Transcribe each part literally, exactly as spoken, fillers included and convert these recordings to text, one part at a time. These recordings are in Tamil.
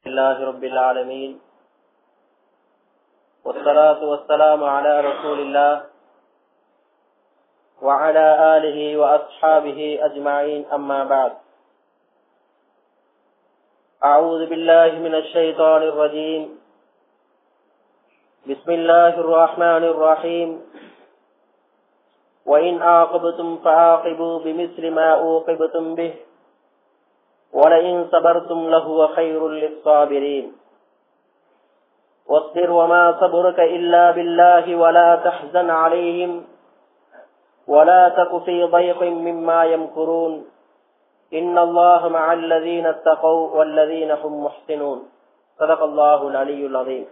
لله رب العالمين والصلاة والسلام على رسول الله وعلى آله وأصحابه أجمعين أما بعد أعوذ بالله من الشيطان الرجيم بسم الله الرحمن الرحيم وإن عاقبتم فعاقبوا بمثل ما عوقبتم به ولئن صبرتم لهو خير للصابرين واصبر وما صبرك إلا بالله ولا تحزن عليهم ولا تك في ضيق مما يمكرون إن الله مع الذين اتقوا والذين هم محسنون صدق الله العلي العظيم.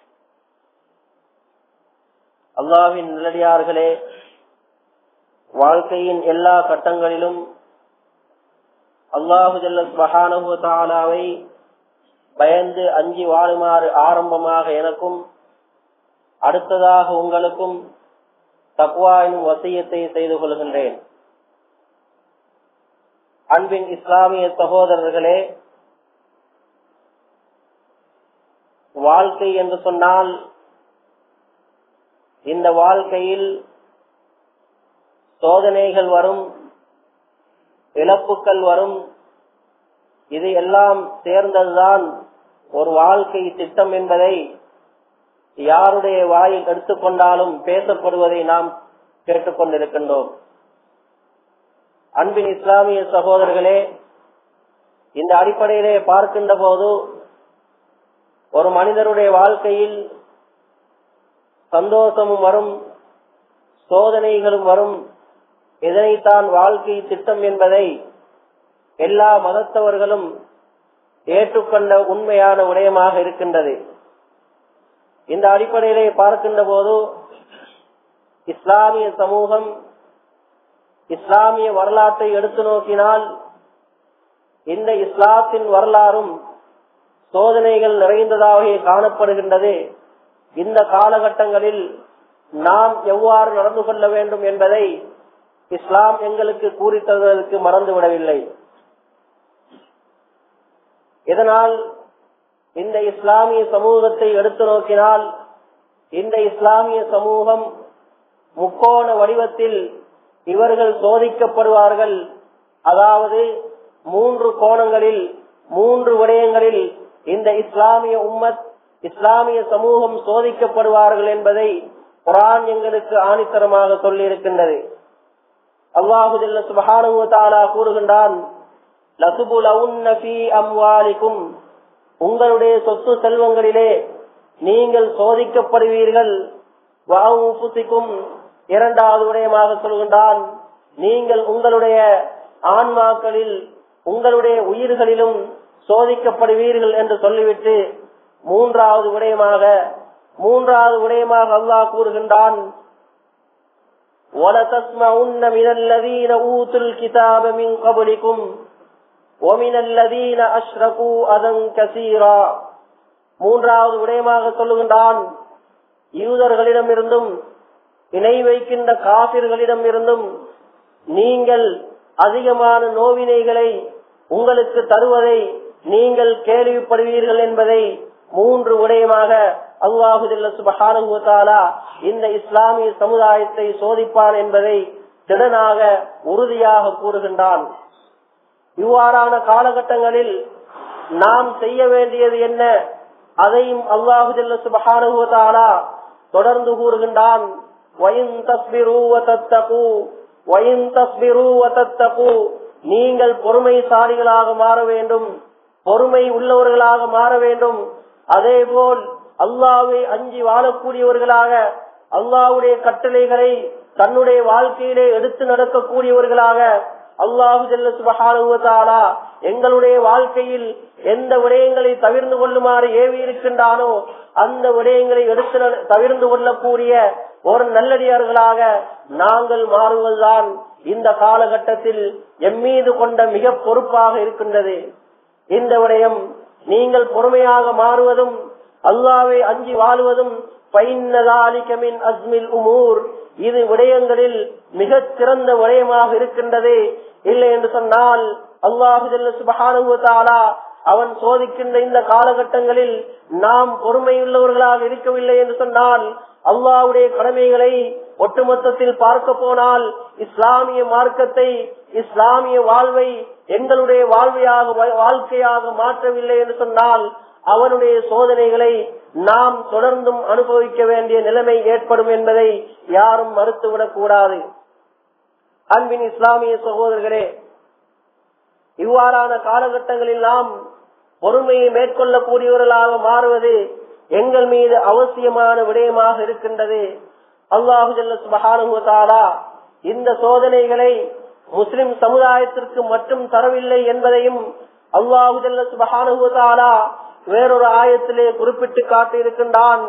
அல்லாஹ்வின் நல்லடியார்களே, வாழ்க்கையின் எல்லா கட்டங்களிலும் அல்லாஹு ஜல்ல சுப்ஹானஹு வ தஆலாவை பயந்து அஞ்சி வாழுமாறு ஆரம்பமாக எனக்கும் அடுத்ததாக உங்களுக்கும் தக்வா எனும் வசியத்தை செய்து கொள்கின்றேன். அன்பின் இஸ்லாமிய சகோதரர்களே, வாழ்க்கை என்று சொன்னால் இந்த வாழ்க்கையில் சோதனைகள் வரும், இழப்புக்கள் வரும். இது எல்லாம் சேர்ந்ததுதான் ஒரு வாழ்க்கை திட்டம் என்பதை யாருடைய வாயில் எடுத்துக்கொண்டாலும் பேசப்படுவதை நாம் கேட்டுக்கொண்டிருக்கின்றோம். அன்பின் இஸ்லாமிய சகோதரர்களே, இந்த அடிப்படையிலே பார்க்கின்ற போது ஒரு மனிதருடைய வாழ்க்கையில் சந்தோஷமும் வரும், சோதனைகளும் வரும். இதனைத்தான் வாழ்க்கை திட்டம் என்பதை எல்லா மதத்தவர்களும் ஏற்றுக்கொண்ட உண்மையான விடயமாக இருக்கின்றது. இந்த அடிப்படையிலே பார்க்கின்ற போது இஸ்லாமிய சமூகம், இஸ்லாமிய வரலாற்றை எடுத்து நோக்கினால் இந்த இஸ்லாத்தின் வரலாறும் சோதனைகள் நிறைந்ததாகவே காணப்படுகின்றது. இந்த காலகட்டங்களில் நாம் எவ்வாறு நடந்து கொள்ள வேண்டும் என்பதை இஸ்லாம் எங்களுக்கு கூறித்ததற்கு மறந்துவிடவில்லை. இதனால் இந்த இஸ்லாமிய சமூகத்தை எடுத்து நோக்கினால் இந்த இஸ்லாமிய சமூகம் முக்கோண வடிவத்தில் இவர்கள் சோதிக்கப்படுவார்கள். அதாவது மூன்று கோணங்களில், மூன்று விடயங்களில் இந்த இஸ்லாமிய உம்மத், இஸ்லாமிய சமூகம் சோதிக்கப்படுவார்கள் என்பதை குர்ஆன் எங்களுக்கு ஆணித்தரமாக சொல்லி இருக்கின்றது. அல்லாஹு ஜல்ல சுப்ஹானஹு வ தஆலா கூறுகின்றான், லதுபுலவுன்ன ஃபீ அம்வாலிக்கும், உங்களுடைய சொத்து செல்வங்களிலே நீங்கள் சோதிக்கப்படுவீர்கள். வ அன்ஃபுசிக்கும், இரண்டாவது விடயமாக சொல்கின்றான், நீங்கள் உங்களுடைய ஆன்மாக்களில், உங்களுடைய உயிர்களிலும் சோதிக்கப்படுவீர்கள் என்று சொல்லிவிட்டு மூன்றாவது விடயமாக மூன்றாவது விடயமாக அல்லாஹ் கூறுகின்றான், وَلَتَسْمَعُنَّ مِنَ الَّذِينَ أُوتُوا الْكِتَابَ مِنْ قَبْلِكُمْ وَمِنَ الَّذِينَ أَشْرَكُوا أَذًى كَثِيرًا. மூன்றாவது விடயமாக சொல்லுகின்றான், யூதர்களிடம் இருந்தும் இணை வைக்கின்ற காபிர்களிடம் இருந்தும் நீங்கள் அதிகமான நோவினைகளை உங்களுக்கு தருவதை நீங்கள் கேள்விப்படுவீர்கள் என்பதை மூன்று விடயமாக அல்லாஹு ஜல்ல சுப்ஹானஹு வ தஆலா இந்த இஸ்லாமிய சமுதாயத்தை சோதிப்பான் என்பதை திடனாக உறுதியாக கூறுகின்றான். இவ்வாறான காலகட்டங்களில் நாம் செய்ய வேண்டியது என்ன, அதையும் அல்லாஹு ஜல்ல சுப்ஹானஹு வ தஆலா தொடர்ந்து கூறுகின்றான். வஇன் தஸ்பிரு வ தத்தகு வஇன் தஸ்பிரு வ தத்தகு, நீங்கள் பொறுமைசாலிகளாக மாற வேண்டும், பொறுமை உள்ளவர்களாக மாற வேண்டும். அதேபோல் அல்லாஹ்வை அஞ்சி வாழக்கூடியவர்களாக, அல்லாஹ்வுடைய கட்டளைகளை தன்னுடைய வாழ்க்கையிலே எடுத்து நடக்கக்கூடியவர்களாக அல்லாஹு ஜல்ல சுப்ஹானஹு வ தஆலா எங்களுடைய வாழ்க்கையில் எந்த விடயங்களை தவிர்ந்து கொள்ளுமாறு ஏவி இருக்கின்றானோ அந்த விடயங்களை எடுத்து தவிர்ந்து கொள்ளக்கூடிய ஒரு நல்லடியார்களாக நாங்கள் மாறுவதுதான் இந்த காலகட்டத்தில் எம்மீது கொண்ட மிக பொறுப்பாக இருக்கின்றது. இந்த விடயம் நீங்கள் பொறுமையாக மாறுவதும் அல்லாஹ்வை அஞ்சி வாழுவதும் இது விடயங்களில் மிக சிறந்த விடயமாக இருக்கின்றது. இல்லை என்று சொன்னால் அல்லாஹு ஜல்ல சுப்ஹானஹு வ தஆலா அவன் சோதிக்கின்ற இந்த காலகட்டங்களில் நாம் பொறுமையுள்ளவர்களாக இருக்கவில்லை என்று சொன்னால் அல்லாஹ்வுடைய கடமைகளை ஒட்டுமொத்தத்தில் பார்க்க போனால் இஸ்லாமிய மார்க்கத்தை இஸ்லாமிய வாழ்வை எங்களுடைய வாழ்வையாக வாழ்க்கையாக மாற்றவில்லை என்று சொன்னால் அவனுடைய சோதனைகளை நாம் தொடர்ந்தும் அனுபவிக்க வேண்டிய நிலைமை ஏற்படும் என்பதை யாரும் மறுத்துவிடக் கூடாது. அன்பின் இஸ்லாமிய சகோதரர்களே, இவ்வாறான காலகட்டங்களில் நாம் பொறுமையை மேற்கொள்ளக்கூடியவர்களாக மாறுவது எங்கள் மீது அவசியமான விடயமாக இருக்கின்றது. அல்லாஹு ஜல்ல சுப்ஹானஹு வ தஆலா இந்த சோதனைகளை முஸ்லிம் சமுதாயத்திற்கு மட்டும் தரவில்லை என்பதையும் அல்லாஹு ஜல்ல சுப்ஹானஹு வ தஆலா வேறொரு ஆயத்திலே குறிப்பிட்டு காட்டியிருக்கின்றான்.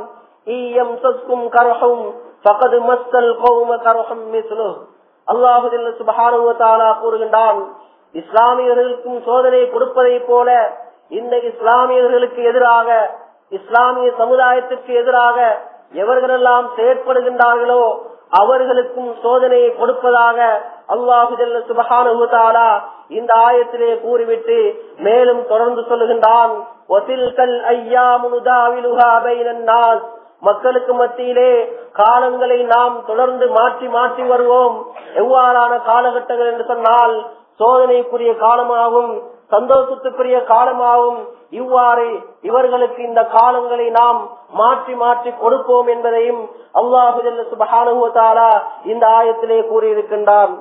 அல்லாஹு ஜல்ல சுப்ஹானஹு வ தஆலா கூறுகின்றான், இஸ்லாமியர்களுக்கும் சோதனை கொடுப்பதை போல இந்த இஸ்லாமியர்களுக்கு எதிராக இஸ்லாமிய சமுதாயத்திற்கு எதிராக எவர்களெல்லாம் செயற்படுகின்றார்களோ அவர்களுக்கும் சோதனையை கொடுப்பதாக அல்லாஹு ஜல்ல சுப்ஹானஹு வ தஆலா இந்த ஆயத்திலே கூறிவிட்டு மேலும் தொடர்ந்து சொல்லுகின்றான், வதில்கல் அய்யாமு நுதாவிலுஹா பைனன் நாஸ், மக்களுக்கு மத்தியிலே காலங்களை நாம் தொடர்ந்து மாற்றி மாற்றி வருவோம். எவ்வாறான காலகட்டங்கள் என்று சொன்னால் சோதனைக்குரிய காலமாகவும் சந்தோஷத்துக்குரிய காலமாகவும் இவ்வாறு இவர்களுக்கு இந்த காலங்களை நாம் மாற்றி மாற்றி கொடுப்போம் என்பதையும் அல்லாஹு ஜல்ல சுப்ஹானஹு வ தஆலா இந்த ஆயத்திலே கூறியிருக்கின்றான்.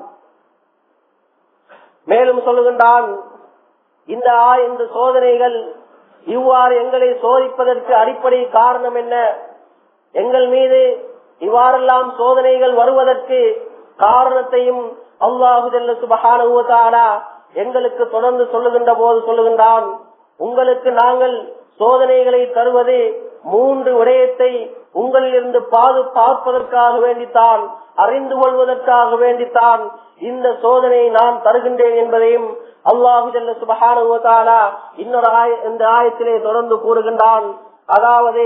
மேலும் சொல்லுகின்றான், இந்த இந்த சோதனைகள் இவ்வாறு எங்களை சோதிப்பதற்கு அடிப்படை காரணம் என்ன, எங்கள் மீது இவ்வாறெல்லாம் சோதனைகள் வருவதற்கு காரணத்தையும் அல்லாஹு ஜல்ல சுப்ஹானஹு வ தஆலா எங்களுக்கு தொடர்ந்து சொல்லுகின்ற போது சொல்லுகின்றான், உங்களுக்கு நாங்கள் சோதனைகளை தருவது மூன்று விடயத்தை உங்களிலிருந்து பாதுகாப்பதற்காக வேண்டித்தான், அறிந்து கொள்வதற்காக வேண்டித்தான் இந்த சோதனையை நான் தருகின்றேன் என்பதையும் அல்லாஹு ஜல்ல சுப்ஹானஹு வ தஆலா இன்னொரு இந்த ஆயத்திலே தொடர்ந்து கூறுகின்றான். அதாவது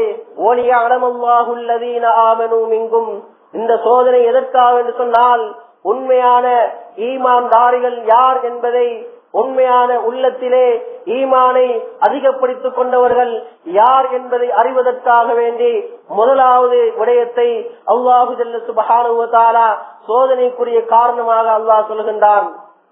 ஒலியஅலமல்லாஹுல்லதீன ஆமனூ மின்கும், இந்த சோதனை எதற்காக என்று சொன்னால் உண்மையான ஈமான்தாரிகள் யார் என்பதை, உண்மையான உள்ளத்திலே ஈமானை அதிகப்படுத்திக் கொண்டவர்கள் யார் என்பதை அறிவதற்காக வேண்டி முதலாவது விடயத்தை அல்லாஹு ஜல்ல சுப்ஹானஹு வ தஆலா சோதனைக்குரிய காரணமாக அல்லாஹ் சொல்கின்றான்.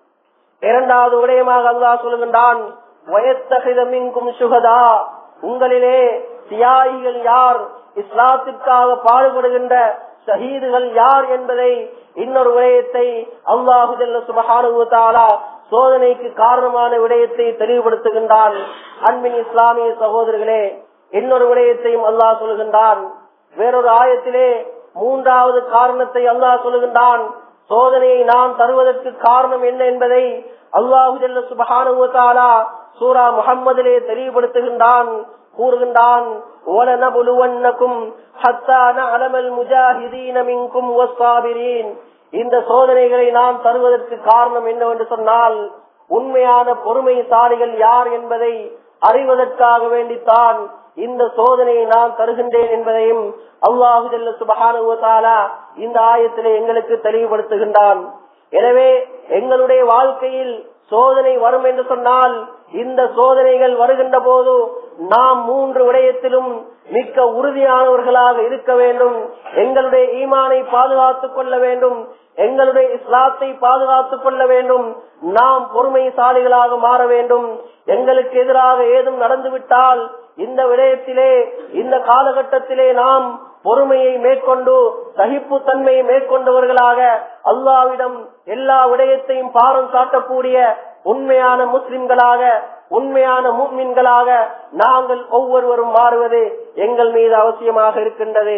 இரண்டாவது விடயமாக அல்லாஹ் சொல்கின்றான், வயத்தகித மின்கும் சுஹதா, உங்களிலே தியாகிகள் யார், இஸ்லாத்திற்காக பாடுபடுகின்ற ஷஹீதுகள் யார் என்பதை இன்னொரு விடயத்தை அல்லாஹு ஜல்ல சுப்ஹானஹு வ தஆலா சோதனைக்கு காரணமான விடயத்தை தெளிவுபடுத்துகின்றான். அன்பின் இஸ்லாமிய சகோதரர்களே, இன்னொரு விடயத்தையும் அல்லாஹ் சொல்கின்றான். வேறொரு ஆயத்திலே மூன்றாவது காரணத்தை அல்லாஹ் சொல்கின்றான். சோதனையை நான் தருவதற்கு காரணம் என்ன என்பதை அல்லாஹு ஜல்ல சுப்ஹானஹு வ தஆலா சூரா முஹம்மதிலே தெளிவுபடுத்துகின்றான். கூறுகின்றான், வலனபுலுவன்னகும் ஹத்தா நஅலமல் முஜாஹிதீன மின்கும் வஸ்ஸாபிரீன், இந்த சோதனைகளை நான் தருவதற்கு காரணம் என்னவென்று சொன்னால் உண்மையான பொறுமைசாலிகள் யார் என்பதை அறிவதற்காக வேண்டித்தான் இந்த சோதனையை நான் தருகின்றேன் என்பதையும் அல்லாஹு ஜல்ல சுப்ஹானஹு வ தஆலா இந்த ஆயத்திலே எங்களுக்கு தெளிவுபடுத்துகின்றான். எனவே எங்களுடைய வாழ்க்கையில் சோதனை வரும் என்று சொன்னால் இந்த சோதனைகள் வருகின்ற போது நாம் மூன்று விடயத்திலும் மிக்க உறுதியானவர்களாக இருக்க வேண்டும். எங்களுடைய ஈமானை பாதுகாத்துக் கொள்ள வேண்டும், எங்களுடைய இஸ்லாத்தை பாதுகாத்துக் கொள்ள வேண்டும், நாம் பொறுமைசாலிகளாக மாற வேண்டும். எங்களுக்கு எதிராக ஏதும் நடந்துவிட்டால் இந்த விடயத்திலே இந்த காலகட்டத்திலே நாம் பொறுமையை மேற்கொண்டு சகிப்பு தன்மையை மேற்கொண்டவர்களாக அல்லாஹ்விடம் எல்லா விடயத்தையும் பாரம் சாட்டக்கூடிய உண்மையான முஸ்லிம்களாக உண்மையான முஃமின்களாக நாங்கள் ஒவ்வொருவரும் மாறுவது எங்கள் மீது அவசியமாக இருக்கின்றது.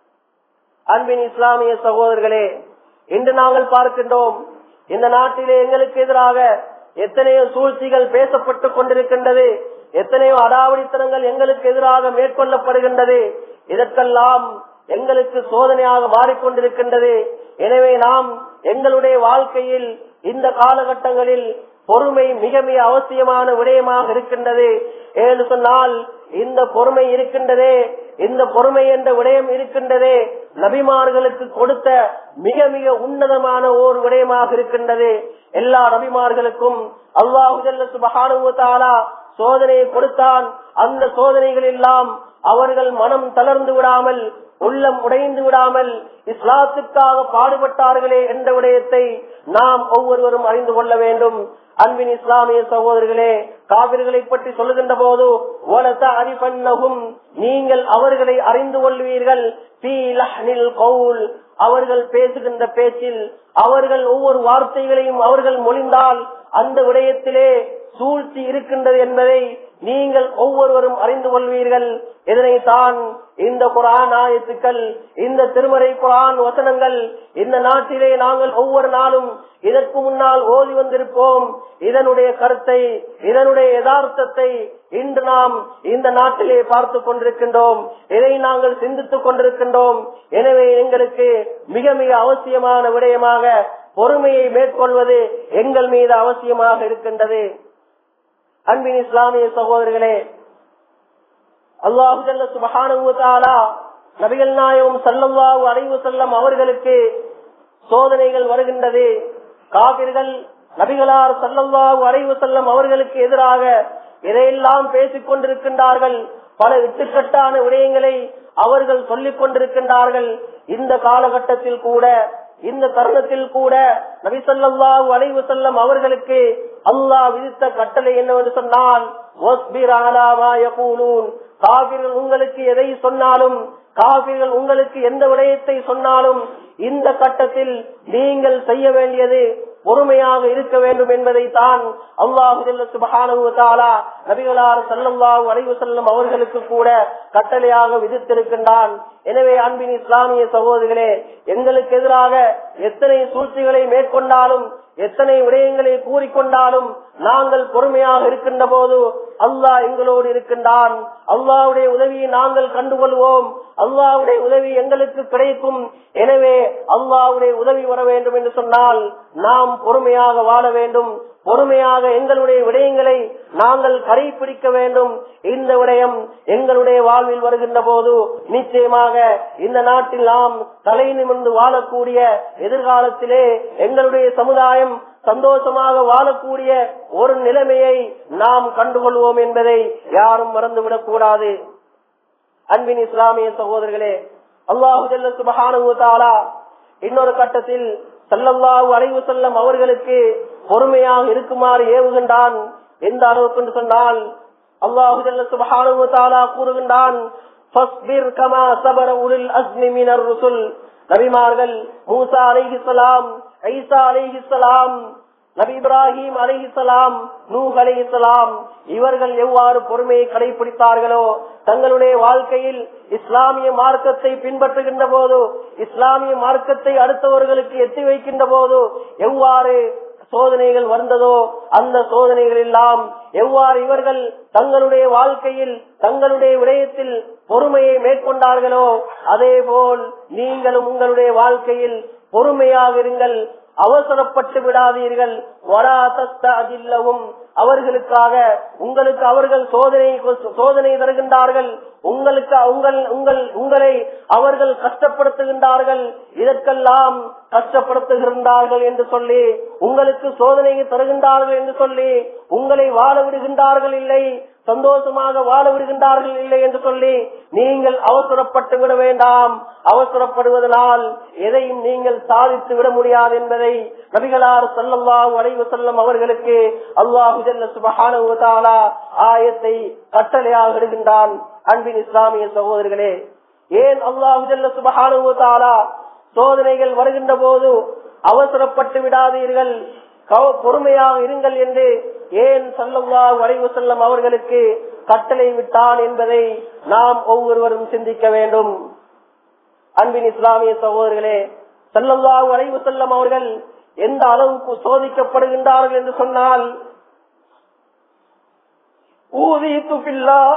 அன்பின் இஸ்லாமிய சகோதரர்களே, இன்று நாங்கள் பார்க்கின்றோம் இந்த நாட்டிலே எங்களுக்கு எதிராக எத்தனையோ சூழ்ச்சிகள் பேசப்பட்டுக் கொண்டிருக்கின்றது, எத்தனையோ அடாவடித்தனங்கள் எங்களுக்கு எதிராக மேற்கொள்ளப்படுகின்றது. இதற்கெல்லாம் எங்களுக்கு சோதனையாக மாறிக்கொண்டிருக்கின்றது. எனவே நாம் எங்களுடைய வாழ்க்கையில் இந்த காலகட்டங்களில் பொறுமை மிக மிக அவசியமான விடயமாக இருக்கின்றது. ஏன்னு சொன்னால் இந்த பொறுமை இருக்கின்றதே, இந்த பொறுமை என்ற விடயம் இருக்கின்றதே நபிமார்களுக்கு கொடுத்த மிக மிக உன்னதமான ஓர் விடயமாக இருக்கின்றது. எல்லா நபிமார்களுக்கும் அல்லாஹு ஜல்ல சுப்ஹானஹு வ தஆலா சோதனையை கொடுத்தான். அந்த சோதனைகள் எல்லாம் அவர்கள் மனம் தளர்ந்து விடாமல், உள்ளம் உடைந்து விடாமல் இஸ்லாத்துக்காக பாடுபட்டார்களே என்ற விடயத்தை நாம் ஒவ்வொருவரும் அறிந்து கொள்ள வேண்டும். அன்பின் இஸ்லாமிய சகோதரர்களே, காபிர்களை பற்றி சொல்லுகின்ற போது நீங்கள் அவர்களை அறிந்து கொள்வீர்கள், அவர்கள் பேசுகின்ற பேச்சில், அவர்கள் ஒவ்வொரு வார்த்தைகளையும் அவர்கள் மொழிந்தால் அந்த விடயத்திலே சூழ்ச்சி இருக்கின்றது என்பதை நீங்கள் ஒவ்வொருவரும் அறிந்து கொள்வீர்கள். இதனைத்தான் இந்த குர்ஆன் ஆயத்துக்கள், இந்த திருமறை குர்ஆன் வசனங்கள் இந்த நாட்டிலே நாங்கள் ஒவ்வொரு நாளும் இதற்கு முன்னால் ஓதி வந்திருப்போம். இதனுடைய கருத்தை, இதனுடைய யதார்த்தத்தை இன்று நாம் இந்த நாட்டிலே பார்த்து கொண்டிருக்கின்றோம். இதை நாங்கள் சிந்தித்துக் கொண்டிருக்கின்றோம். எனவே எங்களுக்கு மிக மிக அவசியமான விடயமாக பொறுமையை மேற்கொள்வது எங்கள் மீது அவசியமாக இருக்கின்றது. அன்பின் இஸ்லாமிய சகோதரர்களே, அல்லாஹு ஜல்ல சுப்ஹானஹு வ தஆலா நபிகள் நாயகம் ஸல்லல்லாஹு அலைஹி வஸல்லம் அவர்களுக்கு சோதனைகள் வருகின்றது. காபிர்கள் நபிகளார் ஸல்லல்லாஹு அலைஹி வஸல்லம் அவர்களுக்கு எதிராக இதையெல்லாம் பேசிக் கொண்டிருக்கின்றார்கள். பல இட்டுக்கட்டான விடயங்களை அவர்கள் சொல்லிக் கொண்டிருக்கின்றார்கள். இந்த காலகட்டத்தில் கூட, இந்த தருணத்தில் கூட நபி ஸல்லல்லாஹு அலைஹி வஸல்லம் அவர்களுக்கு அல்லாஹ் விதித்த கட்டளை என்னவென்று சொன்னால், வஸ்பிர் அலா மா யகூலூன், காபிர்கள் உங்களுக்கு எதை சொன்னாலும், காபிர்கள் உங்களுக்கு எந்த விடயத்தை சொன்னாலும் இந்த கட்டத்தில் நீங்கள் செய்ய வேண்டியது பொறுமையாக இருக்க வேண்டும் என்பதை தான் அல்லாஹ் ஜல்ல சுப்ஹானஹு வ தஆலா நபிகளார் ஸல்லல்லாஹு அலைஹி வஸல்லம் அவர்களுக்கு கூட கட்டளையாக விதித்திருக்கின்றான். எனவே அன்பின் இஸ்லாமிய சகோதரர்களே, எங்களுக்கு எதிராக எத்தனை சூழ்ச்சிகளை மேற்கொண்டாலும், எத்தனை விடயங்களை கூறிக்கொண்டாலும் நாங்கள் பொறுமையாக இருக்கின்ற போது அல்லாஹ் எங்களோடு இருக்கின்றான். அல்லாஹ்வுடைய உதவியை நாங்கள் கண்டுகொள்வோம். அல்லாஹ்வுடைய உதவி எங்களுக்கு கிடைக்கும். எனவே அல்லாஹ்வுடைய உதவி வர வேண்டும் என்று சொன்னால் நாம் பொறுமையாக வாழ வேண்டும். பொறுமையாக எங்களுடைய விடயங்களை நாங்கள் கடைபிடிக்க வேண்டும். இந்த விடயம் எங்களுடைய வாழ்வில் வருகின்ற போது நிச்சயமாக இந்த நாட்டில் நாம் தலை நிமிர்ந்து வாழக்கூடிய எதிர்காலத்திலே எங்களுடைய சமுதாயம் சந்தோஷமாக வாழக்கூடிய ஒரு நிலைமையை நாம் கண்டுகொள்வோம் என்பதை யாரும் மறந்துவிடக் கூடாது. அன்பின் இஸ்லாமிய சகோதரர்களே, அல்லாஹு ஜல்ல சுப்ஹானஹு வ தஆலா இன்னொரு கட்டத்தில் ஸல்லல்லாஹு அலைஹி வஸல்லம் அவர்களுக்கு பொறுமையாக இருக்குமாறு ஏவுகின்றான். எந்த அளவுக்கு என்று சொன்னால், அல்லாஹு ஜல்ல சுப்ஹானஹு வ தஆலா கூறுகின்றான், ஃபஸ்பிர் கமா ஸபர உலுல் அஸ்மி மினர் ருசுல். நபிமார்கள் மூசா அலைஹிஸ்ஸலாம், ஈசா அலைஹிஸ்ஸலாம், நபி இப்ராஹிம் அலைஹிஸ்ஸலாம், நூஹ் அலைஹிஸ்ஸலாம், இவர்கள் எவ்வாறு பொறுமையை கடைபிடித்தார்களோ, தங்களுடைய வாழ்க்கையில் இஸ்லாமிய மார்க்கத்தை பின்பற்றுகின்ற போது, இஸ்லாமிய மார்க்கத்தை அடுத்தவர்களுக்கு எத்தி வைக்கின்ற போது எவ்வாறு சோதனைகள் வந்ததோ அந்த சோதனைகள் எல்லாம் எவ்வாறு இவர்கள் தங்களுடைய வாழ்க்கையில் தங்களுடைய விடயத்தில் பொறுமையை மேற்கொண்டார்களோ அதே போல் நீங்களும் உங்களுடைய வாழ்க்கையில் பொறுமையாக இருங்கள். அவசரப்பட்டு விடாதீர்கள். அவர்களுக்காக உங்களுக்கு அவர்கள் சோதனை சோதனை தருகின்றார்கள். உங்களுக்கு உங்கள் உங்கள் உங்களை அவர்கள் கஷ்டப்படுத்துகின்றார்கள். இதற்கெல்லாம் கஷ்டப்படுத்துகின்றார்கள் என்று சொல்லி, உங்களுக்கு சோதனையை தருகின்றார்கள் என்று சொல்லி உங்களை வாழ விடுகின்றார்கள் இல்லை, சந்தோஷமாக வாழ விடுகின்றார்கள் இல்லை என்று சொல்லி நீங்கள் அவசரப்பட்டு விட வேண்டாம். அவசரப்படுவதனால் எதையும் நீங்கள் சாதித்து விட முடியாது என்பதை நபிகளார் ஸல்லல்லாஹு அலைஹி வஸல்லம் அவர்களுக்கு அல்லாஹ் ஜல்ல சுப்ஹானஹு வ தஆலா ஆயத்தை கட்டளையாக இடுகின்றான். அன்பின் இஸ்லாமிய சகோதரர்களே, ஏன் அல்லாஹ் ஜல்ல சுப்ஹானஹு வ தஆலா சோதனைகள் வருகின்ற போது அவசரப்பட்டு விடாதீர்கள், பொறுமையாக இருங்கள் என்று ஏன் ஸல்லல்லாஹு அலைஹி வஸல்லம் அவர்களுக்கு கட்டளை விட்டான் என்பதை நாம் ஒவ்வொருவரும் சிந்திக்க வேண்டும். அன்பின் இஸ்லாமிய சகோதரர்களே, ஸல்லல்லாஹு அலைஹி வஸல்லம் அவர்கள் எந்த அளவுக்கு சோதிக்கப்படுகின்றார்கள் என்று சொன்னால், ஊதீது பில்லாஹ்,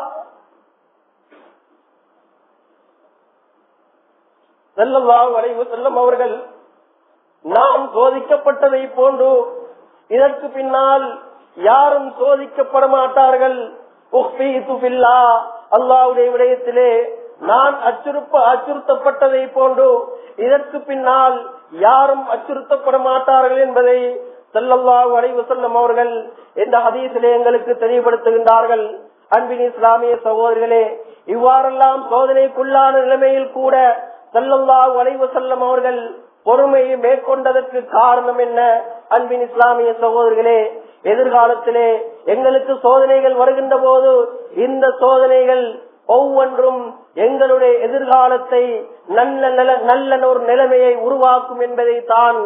ஸல்லல்லாஹு அலைஹி வஸல்லம் அவர்கள் நாம் சோதிக்கப்பட்டதை போன்று இதற்கு பின்னால் யாரும் சோதிக்கப்பட மாட்டார்கள். அல்லாஹ்வுடைய விடயத்திலே நான் அச்சுறுப்ப அச்சுறுத்தப்பட்டதை போன்று இதற்கு பின்னால் யாரும் அச்சுறுத்தப்பட மாட்டார்கள் என்பதை ஸல்லல்லாஹு அலைஹி வஸல்லம் அவர்கள் இந்த ஹதீஸிலே எங்களுக்கு தெளிவுபடுத்துகின்றார்கள். அன்பின் இஸ்லாமிய சகோதரர்களே, இவ்வாறெல்லாம் சோதனைக்குள்ளான நிலைமையில் கூட ஸல்லல்லாஹு அலைஹி வஸல்லம் அவர்கள் பொறுமையை மேற்கொண்டதற்கு காரணம் என்ன? அன்பின் இஸ்லாமிய சகோதரர்களே, எதிர்காலத்திலே எங்களுக்கு சோதனைகள் வருகின்ற போது இந்த சோதனைகள் ஒவ்வொன்றும் எங்களுடைய எதிர்காலத்தை நல்ல நல்ல ஒரு நிலைமையை உருவாக்கும் என்பதை தான்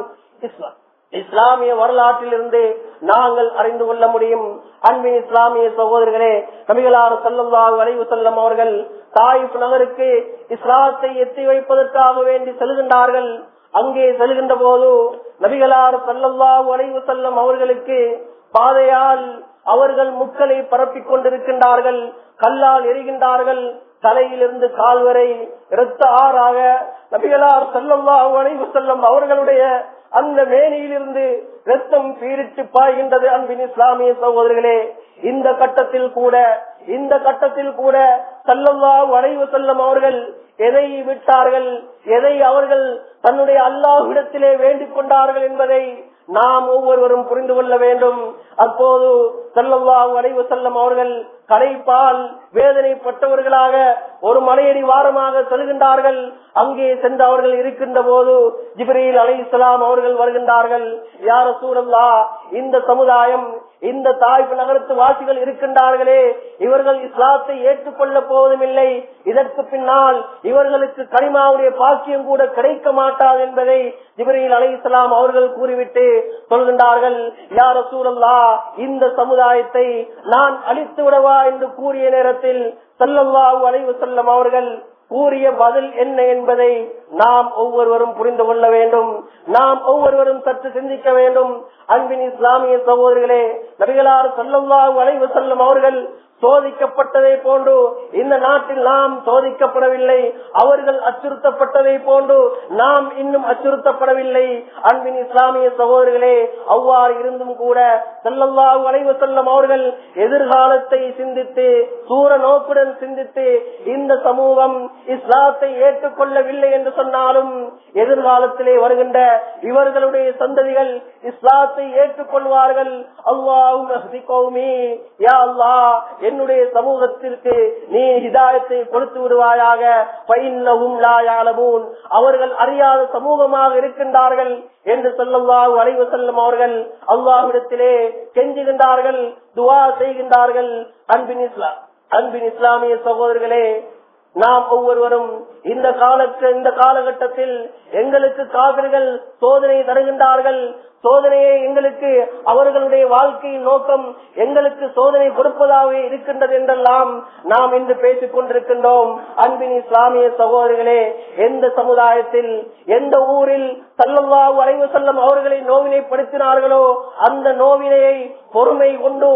இஸ்லாமிய வரலாற்றிலிருந்து நாங்கள் அறிந்து கொள்ள முடியும். அன்பின் இஸ்லாமிய சகோதரர்களே, நபிகளார் ஸல்லல்லாஹு அலைஹி வஸல்லம் அவர்கள் தாயிஃப் நகருக்கு இஸ்லாத்தை எத்தி வைப்பதற்காக வேண்டி செல்கின்றார்கள். அங்கே செல்கின்ற போது நபிகளார் ஸல்லல்லாஹு அலைஹி வஸல்லம் அவர்களுக்கு பாதையால் அவர்கள் முட்களை பரப்பிக் கொண்டிருக்கின்றார்கள், கல்லால் எரிகின்றார்கள். தலையிலிருந்து கால் வரை இரத்த ஆறாக நபிகளார் ஸல்லல்லாஹு அலைஹி வஸல்லம் அவர்களுடைய அந்த மேனியிலிருந்து ரத்தம் பீரிட்டு பாய்கின்றது. அன்பின் இஸ்லாமிய சகோதரர்களே, இந்த கட்டத்தில் கூட இந்த கட்டத்தில் கூட ஸல்லல்லாஹு அலைஹி வஸல்லம் அவர்கள் எதை விட்டார்கள், எதை அவர்கள் தன்னுடைய அல்லாஹ்விடத்திலே வேண்டிக் கொண்டார்கள் என்பதை நாம் ஒவ்வொருவரும் புரிந்து கொள்ள வேண்டும். அப்போது ஸல்லல்லாஹு அலைஹி வஸல்லம் அவர்கள் களைப்பால் வேதனைப்பட்டவர்களாக ஒரு மலையடி வாரமாக செல்கின்றார்கள். அங்கே சென்று அவர்கள் இருக்கின்ற போது ஜிப்ரீல் அலைஹிஸ்ஸலாம் அவர்கள் வருகின்றார்கள். யா ரசூலல்லாஹ், இந்த சமுதாயம், இந்த தாய்ப்பு நகரத்து வாசிகள் இருக்கின்றார்களே, இவர்கள் இஸ்லாத்தை ஏற்றுக்கொள்ள போவதும் இல்லை, இதற்கு பின்னால் இவர்களுக்கு கலிமாவுடைய பாக்கியம் கூட கிடைக்க மாட்டாது என்பதை ஜிப்ரீல் அலைஹிஸ்ஸலாம் அவர்கள் கூறிவிட்டு சொல்கின்றார்கள். யா ரசூலல்லாஹ், இந்த சமுதாயத்தை நான் அழித்து விடவா என்று கூறிய நேரத்தில் ஸல்லல்லாஹு அலைஹி வஸல்லம் அவர்கள் கூறிய பதில் என்ன என்பதை நாம் ஒவ்வொருவரும் புரிந்து கொள்ள வேண்டும். நாம் ஒவ்வொருவரும் சற்று சிந்திக்க வேண்டும். அன்பின் இஸ்லாமிய சகோதரர்களே, நபிகளார் ஸல்லல்லாஹு அலைஹி வஸல்லம் அவர்கள் சோதிக்கப்பட்டதை போன்று இந்த நாட்டில் நாம் சோதிக்கப்படவில்லை. அவர்கள் அச்சுறுத்தப்பட்டதை போன்று நாம் இன்னும் அச்சுறுத்தப்படவில்லை. அன்பின் இஸ்லாமிய சகோதரர்களே, அவ்வாறு இருந்தும் கூட ஸல்லல்லாஹு அலைஹி வஸல்லம் அவர்கள் எதிர்காலத்தை சிந்தித்து, சூர நோக்குடன் சிந்தித்து, இந்த சமூகம் இஸ்லாத்தை ஏற்றுக்கொள்ளவில்லை என்று சொன்னாலும் எதிர்காலத்திலே வருகின்ற இவர்களுடைய சந்ததிகள் இஸ்லாத்தை ஏற்றுக்கொள்வார்கள். அல்லாஹும்ம ஹ்தி கௌமி, யா அல்லாஹ், என்னுடைய சமூகத்திற்கு நீ ஹிதாயத்தை கொடுத்து விடுவாயாக. ஃபஇன்னஹும் லா யஅலமூன், அவர்கள் அறியாத சமூகமாக இருக்கின்றார்கள் என்று ஸல்லல்லாஹு அலைஹி வஸல்லம் அவர்கள் அல்லாஹ்விடத்திலே கெஞ்சுகின்றார்கள், துஆ செய்கின்றார்கள். அன்பின் இஸ்லாம் அன்பின் இஸ்லாமிய சகோதரர்களே, நாம் ஒவ்வொருவரும் இந்த காலத்தில் இந்த காலகட்டத்தில் எங்களுக்கு காபிர்கள் சோதனை தருகின்றார்கள். சோதனையை எங்களுக்கு அவர்களுடைய வாழ்க்கையின் நோக்கம் எங்களுக்கு சோதனை கொடுப்பதாகவே இருக்கின்றது என்றெல்லாம் நாம் இன்று பேசிக் கொண்டிருக்கின்றோம். அன்பின் இஸ்லாமிய சகோதரர்களே, எந்த சமுதாயத்தில், எந்த ஊரில் ஸல்லல்லாஹு அலைஹி வஸல்லம் அவர்களை நோவினைப்படுத்தினார்களோ அந்த நோவினையை பொறுமை கொண்டு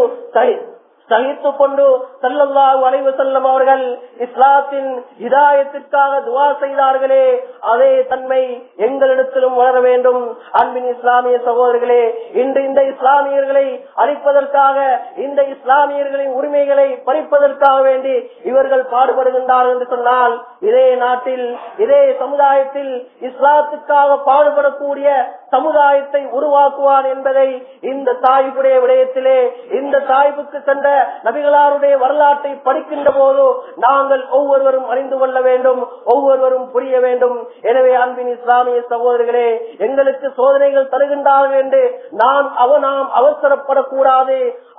சகித்துக் கொண்டு ஸல்லல்லாஹு அலைஹி வஸல்லம் அவர்கள் இஸ்லாத்தின் ஹிதாயத்திற்காக துஆ செய்தார்களே, அதே தன்மை எங்களிடத்திலும் வளர வேண்டும். அன்பின் இஸ்லாமிய சகோதரர்களே, இன்று இந்த இஸ்லாமியர்களை அழிப்பதற்காக, இந்த இஸ்லாமியர்களின் உரிமைகளை பறிப்பதற்காக வேண்டி இவர்கள் பாடுபடுகின்றார்கள் என்று சொன்னால், இதே நாட்டில், இதே சமுதாயத்தில் இஸ்லாத்துக்காக பாடுபடக்கூடிய சமுதாயத்தை உருவாக்குவான் என்பதை இந்த தாய்ப்புடைய விடயத்திலே, இந்த தாய்ப்புக்கு சென்ற நபிகளாருடைய வரலாற்றை படிக்கின்ற போது நாங்கள் ஒவ்வொருவரும் அறிந்து கொள்ள வேண்டும், ஒவ்வொருவரும் புரிய வேண்டும். எனவே அன்பின் இஸ்லாமிய சகோதரர்களே, எங்களுக்கு சோதனைகள் தருகின்றார்கள் என்று நாம் அவ நாம் அவசரப்படக்கூடாது,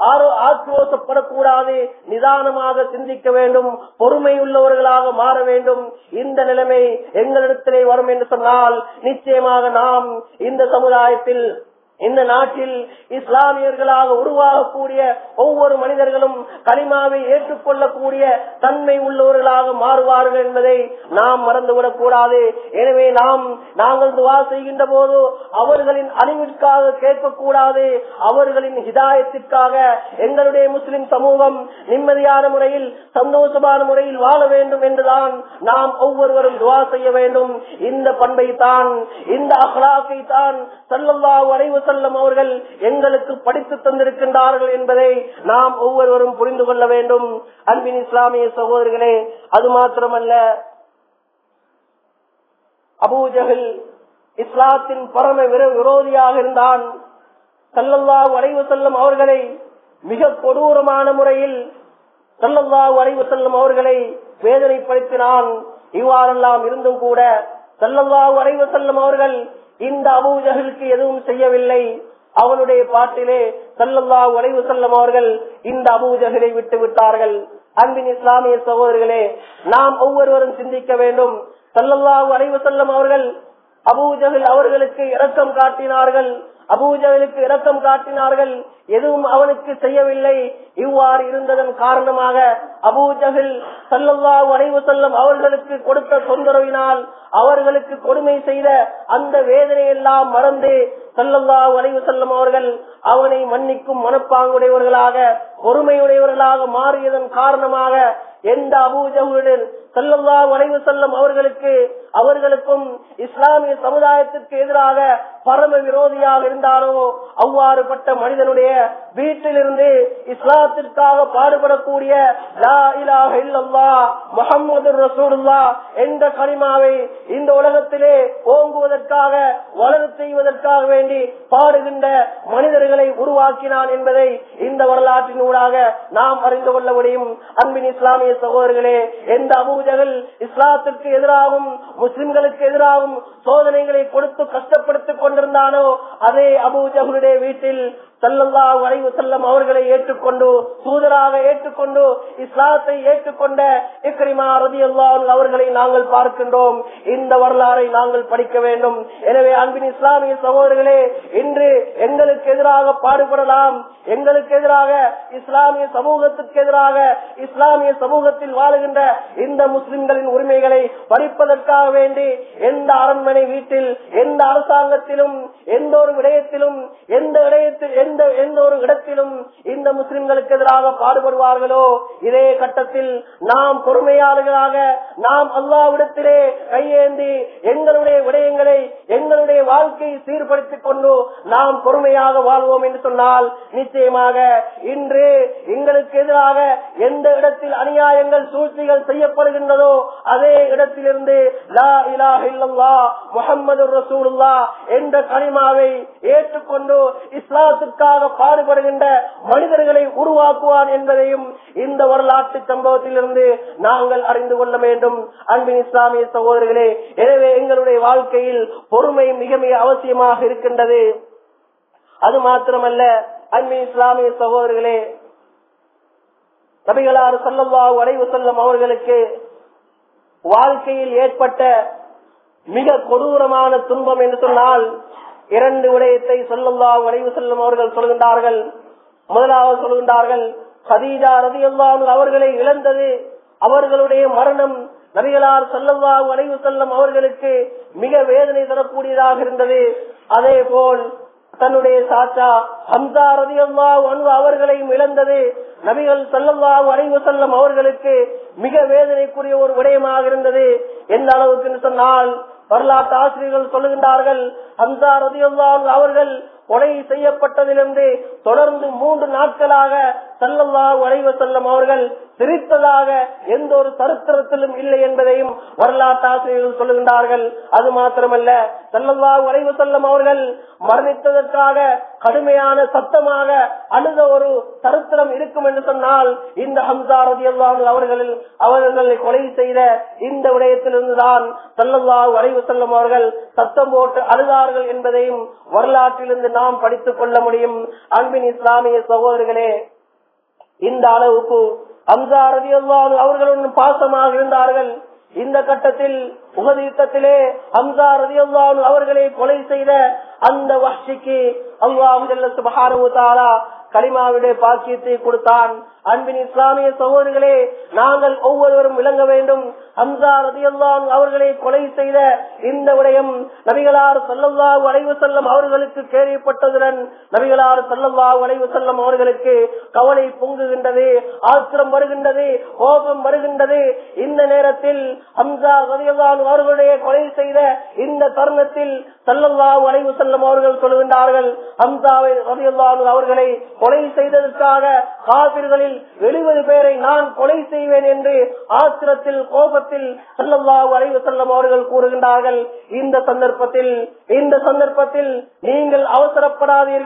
ஆக்ரோசப்படக்கூடாது, நிதானமாக சிந்திக்க வேண்டும், பொறுமை உள்ளவர்களாக மாற வேண்டும். இந்த நிலைமை எங்களிடத்திலே வரும் என்று சொன்னால் நிச்சயமாக நாம் இந்த சமுதாயத்தில், இந்த நாட்டில் இஸ்லாமியர்களாக உருவாகக்கூடிய ஒவ்வொரு மனிதர்களும் கலிமாவை ஏற்றுக்கொள்ளக்கூடிய தன்மை உள்ளவர்களாக மாறுவார்கள் என்பதை நாம் மறந்துவிடக் கூடாது. எனவே நாம் நாங்கள் துஆ செய்கின்ற போது அவர்களின் அழிவிற்காக கேட்கக்கூடாது, அவர்களின் ஹிதாயத்திற்காக எங்களுடைய முஸ்லிம் சமூகம் நிம்மதியான முறையில், சந்தோஷமான முறையில் வாழ வேண்டும் என்றுதான் நாம் ஒவ்வொருவரும் துஆ செய்ய வேண்டும். இந்த பண்பை தான், இந்த அஹ்லாக்கை தான் ஸல்லல்லாஹு அலைஹி வஸல்லம் அவர்கள் எங்களுக்கு படித்து தந்திருக்கின்றார்கள் என்பதை நாம் ஒவ்வொருவரும் புரிந்து கொள்ள வேண்டும். அன்பின் இஸ்லாமிய சகோதரர்களே, அது மாத்திரமல்ல, அபூ ஜஹல் இஸ்லாத்தின் பரம விரோதியாக இருந்தான். ஸல்லல்லாஹு அலைஹி வஸல்லம் அவர்களை மிக கொடூரமான முறையில் ஸல்லல்லாஹு அலைஹி வஸல்லம் அவர்களை வேதனைப்படுத்தினான். இவ்வாறெல்லாம் இருந்தும் கூட ஸல்லல்லாஹு அலைஹி வஸல்லம் அவர்கள் இந்த அபூ ஜஹலுக்கு எதுவும் செய்யவில்லை. அவனுடைய பாட்டிலே ஸல்லல்லாஹு அலைஹி வஸல்லம் அவர்கள் இந்த அபூ ஜஹலை விட்டு விட்டார்கள். அன்பின் இஸ்லாமிய சகோதரர்களே, நாம் ஒவ்வொருவரும் சிந்திக்க வேண்டும். ஸல்லல்லாஹு அலைஹி வஸல்லம் அவர்கள் அபூ ஜஹல் அவர்களுக்கு இரக்கம் காட்டினார்கள். அபூ ஜஹலுக்கு இரக்கம் காட்டினார்கள், எதுவும் அவனுக்கு செய்யவில்லை. இவ்வாறு இருந்ததன் காரணமாக அபூ ஜஹல் ஸல்லல்லாஹு அலைஹி வஸல்லம் அவர்களுக்கு கொடுத்த தொந்தரவினால் அவர்களுக்கு கொடுமை செய்த அந்த வேதனை எல்லாம் மறந்து ஸல்லல்லாஹு அலைஹி வஸல்லம் அவர்கள் அவனை மன்னிக்கும் மனப்பாங்குடையவர்களாக பொறுமையுடையவர்களாக மாறியதன் காரணமாக எந்த அபூ ஜஹலுடன் ஸல்லல்லாஹு அலைஹி வஸல்லம் அவர்களுக்கு அவர்களுக்கும் இஸ்லாமிய சமுதாயத்திற்கு எதிராக பரம விரோதியாக இருந்தாரோ அவ்வாறுபட்ட மனிதனுடைய வீட்டிலிருந்து இஸ்லாத்திற்காக பாடுபடக்கூடிய லா இலாஹ இல்லல்லாஹ் முஹம்மதுர் ரசூலுல்லாஹ் என்ற கலிமாவை இந்த உலகத்திலே ஓங்குவதற்காக வளர செய்வதற்காக வேண்டி பாடுகின்ற மனிதர்களை உருவாக்கினான் என்பதை இந்த வரலாற்றின் ஊடாக நாம் அறிந்து கொள்ள முடியும். அன்பின் இஸ்லாமிய சகோதரர்களே, எந்த அபூ ஜஹல் இஸ்லாத்திற்கு எதிராகவும் முஸ்லிம்களுக்கு எதிராகவும் சோதனைகளை கொடுத்து கஷ்டப்படுத்திக் கொண்டிருந்தானோ அதே அபூ ஜஹலுடைய வீட்டில் ஸல்லல்லாஹு அலைஹி வஸல்லம் அவர்களை ஏற்றுக்கொண்டு தூதராக ஏற்றுக்கொண்டு இஸ்லாத்தை ஏற்றுக்கொண்ட இக்ரிமா ரலியல்லாஹு அன்ஹு அவர்களை நாங்கள் பார்க்கின்றோம். இந்த வரலாறை நாங்கள் படிக்க வேண்டும். எனவே அன்பின் இஸ்லாமிய சகோதரர்களே, இன்று எங்களுக்கு எதிராக பாடுபடலாம், எங்களுக்கு எதிராக இஸ்லாமிய சமூகத்திற்கு எதிராக இஸ்லாமிய சமூகத்தில் வாழுகின்ற இந்த முஸ்லிம்களின் உரிமைகளை பறிப்பதற்காக வேண்டி எந்த அரண்மனை வீட்டில் எந்த அரசாங்கத்திலும் எந்த ஒரு விடயத்திலும் எந்த விடயத்தில் எந்த எந்த ஒரு இடத்திலும் இந்த முஸ்லிம்களுக்கு எதிராக பாடுபடுவார்களோ இதே கட்டத்தில் நாம் பொறுமையாளர்களாக நாம் அல்லாஹ்விடத்திலே கையேந்தி எங்களுடைய விடயங்களை எங்களுடைய வாழ்க்கையை சீர்படுத்திக் கொண்டு நாம் பொறுமையாக வாழ்வோம் என்று சொன்னால் நிச்சயமாக இன்று எங்களுக்கு எதிராக எந்த இடத்தில் அநியாயங்கள் சூழ்ச்சிகள் செய்யப்படுகின்றதோ அதே இடத்திலிருந்து லா இலாஹ இல்லல்லாஹ் முஹம்மதுர் ரசூலுல்லாஹ் என்ற கலிமாவை ஏற்றுக்கொண்டு இஸ்லாத்திற்காக பாடுபடுகின்ற மனிதர்களை உருவாக்குவான் என்பதையும் இந்த வரலாற்று சம்பவத்திலிருந்து நாங்கள் அறிந்து கொள்ள வேண்டும். அன்பின் இஸ்லாமிய சகோதரர்களே, எனவே எங்களுடைய வாழ்க்கையில் பொறுமை மிக மிக அவசியமாக இருக்கின்றது. அது மாத்திரமல்ல, அன்பின் இஸ்லாமிய சகோதரர்களே, நபிகளார் ஸல்லல்லாஹு அலைஹி வஸல்லம் அவர்களுக்கு வாழ்க்கையில் ஏற்பட்ட மிக கொடூரமான துன்பம் என்று சொன்னால் இரண்டு விடயத்தை ஸல்லல்லாஹு அலைஹி வஸல்லம் அவர்கள் சொல்கின்றார்கள். முதலாவது சொல்கின்றார்கள், கதீஜா ரலியல்லாஹு அன்ஹா அவர்களை இழந்தது, அவர்களுடைய மரணம் நபிகளார் ஸல்லல்லாஹு அலைஹி வஸல்லம் அவர்களுக்கு மிக வேதனை தரக்கூடியதாக இருந்தது. அதே போல் தன்னுடைய சாச்சா ஹம்சா ரலியல்லாஹு அன்ஹு அவர்களையும் இழந்தது நபிகள் ஸல்லல்லாஹு அலைஹி வஸல்லம் அவர்களுக்கு மிக வேதனைக்குரிய ஒரு விடயமாக இருந்தது. எந்த அளவுக்கு சொன்னால் வரலாற்று ஆசிரியர்கள் சொல்லுகின்றார்கள், ஹம்சா ரலியல்லாஹு அன்ஹு அவர்கள் கொலை செய்யப்பட்டதிலிருந்து தொடர்ந்து மூன்று நாட்களாக ஸல்லல்லாஹு அலைஹி வஸல்லம் அவர்கள் சிரித்ததாக எந்த ஒரு சரித்திரத்திலும் இல்லை என்பதையும் வரலாற்று ஆசிரியர்கள் சொல்லுகின்றார்கள். அது மாத்திரமல்ல, ஸல்லல்லாஹு அலைஹி வஸல்லம் அவர்கள் மரணித்ததற்காக கடுமையான சத்தமாக அழுத ஒரு சரித்திரம் இருக்கும் என்று சொன்னால் இந்த ஹம்சா ரலியல்லாஹு அன்ஹு அவர்கள் அவர்களை கொலை செய்த இந்த விடயத்திலிருந்துதான் ஸல்லல்லாஹு அலைஹி வஸல்லம் அவர்கள் சத்தம் போட்டு அழுதார்கள் என்பதையும் வரலாற்றிலிருந்து நாம் படித்துக் கொள்ள முடியும். அன்பின் இஸ்லாமிய சகோதரர்களே, இந்த அளவுக்கு ஹம்சா ரலியல்லாஹு அன்ஹு அவர்களுடன் பாசமாக இருந்தார்கள். இந்த கட்டத்தில் உஹது யுத்தத்திலே ஹம்சா ரலியல்லாஹு அன்ஹு அவர்களை கொலை செய்த அந்த வஹ்ஷிக்கு அல்லாஹ் ஜல்ல சுப்ஹானஹு வ தஆலா கலிமாவுடைய பாக்கியத்தை கொடுத்தான். அன்பின் இஸ்லாமிய சகோதரர்களே, நாங்கள் ஒவ்வொருவரும் விளங்க வேண்டும், ஹம்சா ரலியல்லாஹு அன்ஹு அவர்களை கொலை செய்த இந்த விடயம் நபிகளார் ஸல்லல்லாஹு அலைஹி வஸல்லம் அவர்களுக்கு கேள்விப்பட்டதுடன் நபிகளார் ஸல்லல்லாஹு அலைஹி வஸல்லம் அவர்களுக்கு கவலை பொங்குகின்றது, ஆத்திரம் வருகின்றது, கோபம் வருகின்றது. இந்த நேரத்தில் ஹம்சா ரலியல்லாஹு அன்ஹு அவர்களுடைய கொலை செய்த இந்த தருணத்தில் ஸல்லல்லாஹு அலைஹி வஸல்லம் அவர்கள் சொல்கின்றார்கள், ஹம்சாவை ரலியல்லாஹு அன்ஹு அவர்களை கொலை செய்ததற்காக காபிர்களில் எழுபது பேரை நான் கொலை செய்வேன் என்று ஆத்திரத்தில் கோபத்தில் ஸல்லல்லாஹு அலைஹி வஸல்லம் அவர்கள் கூறுகின்றார்கள். இந்த சந்தர்ப்பத்தில் இந்த சந்தர்ப்பத்தில் நீங்கள் அவசரப்படாதீர்கள்,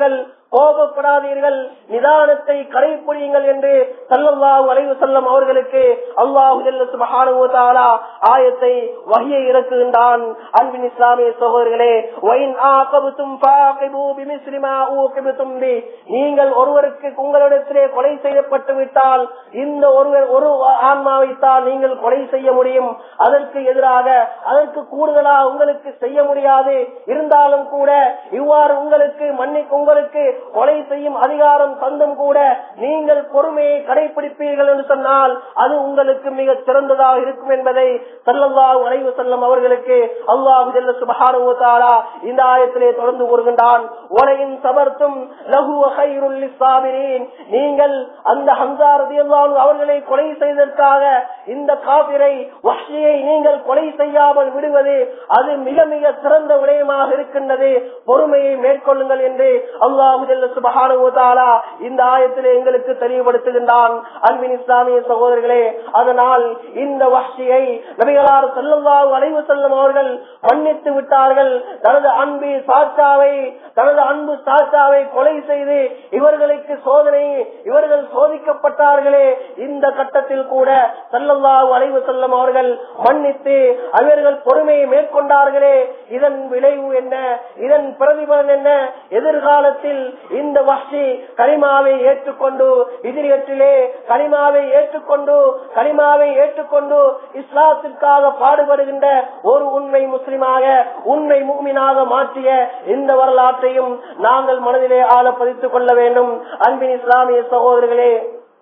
கோபப்படாதீர்கள், நிதானத்தை கடைபிடியுங்கள் என்று ஸல்லல்லாஹு அலைஹி வஸல்லம் அவர்களுக்கு அல்லாஹ் ஜல்ல சுப்ஹானஹு வ தஆலா ஆயத்தை வஹியை இறக்குகின்றான். அன்பின் இஸ்லாமிய சகோதரர்களே, வஇன் ஆகபதும் ஃபாகிபு பிமிஸ்லி மா ஊகிபதும் பி, நீங்கள் ஒருவருக்கு உங்களிடத்திலே கொலை செய்யப்பட்டு விட்டால் இந்த ஒருவர் ஒரு ஆன்மாவை தான் நீங்கள் கொலை செய்ய முடியும். அதற்கு எதிராக அதற்கு கூடுதலாக உங்களுக்கு செய்ய முடியாது. இருந்தாலும் கூட இவ்வாறு உங்களுக்கு மன்னிக்கு உங்களுக்கு கொலை செய்யும் அதிகாரம் தந்தும் கூட நீங்கள் பொறுமையை கடைபிடிப்பீர்கள் என்று சொன்னால் அது உங்களுக்கு மிக சிறந்ததாக இருக்கும் என்பதை ஸல்லல்லாஹு அலைஹி வஸல்லம் அவர்களுக்கு அல்லாஹ் ஜல்ல சுப்ஹானஹு வ தஆலா இந்த ஆயத்திலே தொடர்ந்து கூறுகின்றான். வலையின் சபர்தும் லஹு கைருல் லிஸ்ஸாபிரீன், நீங்கள் அந்த ஹம்ஸா ரலியல்லாஹு அன்ஹு அவர்களை கொலை செய்ததற்காக இந்த காபிரை வஹ்ஷியை நீங்கள் கொலை செய்யாமல் விடுவது அது மிக மிக சிறந்த விடயமாக இருக்கின்றது. பொறுமையை மேற்கொள்ளுங்கள் என்று அல்லாஹ் ஜல்ல சுப்ஹானஹு வ தஆலா இந்த ஆயத்திலே எங்களுக்கு தெளிவுபடுத்துகின்றான். அன்பின் இஸ்லாமிய சகோதரர்களே, அதனால் இந்த வஹ்ஷியை நபிகளார் ஸல்லல்லாஹு அலைஹி வஸல்லம் அவர்கள் மன்னித்து விட்டார்கள். தனது அன்பு சாச்சாவை தனது அன்பு சாச்சாவை கொலை செய்து இவர்களுக்கு சோதனை இவர்கள் சோதிக்கப்பட்டார்களே, இந்த கட்டத்தில் கூட ஸல்லல்லாஹு அலைஹி வஸல்லம் அவர்கள் மன்னித்து அவர்கள் பொறுமையை மேற்கொண்டார்களே. இதன் விளைவு என்ன, இதன் பிரதிபலன் என்ன? எதிர்காலத்தில் இந்த வஹ்ஷி கலிமாவை ஏற்றுக்கொண்டு இதிரியத்திலே கலிமாவை ஏற்றுக்கொண்டு கலிமாவை ஏற்றுக்கொண்டு இஸ்லாத்திற்காக பாடுபடுகின்ற ஒரு உண்மை முஸ்லிமாக உண்மை முஃமினாக மாற்றிய இந்த வரலாற்றையும் நாங்கள் மனதிலே ஆழ பதித்துக் கொள்ள வேண்டும். அன்பின் இஸ்லாமிய சகோதரர்களே,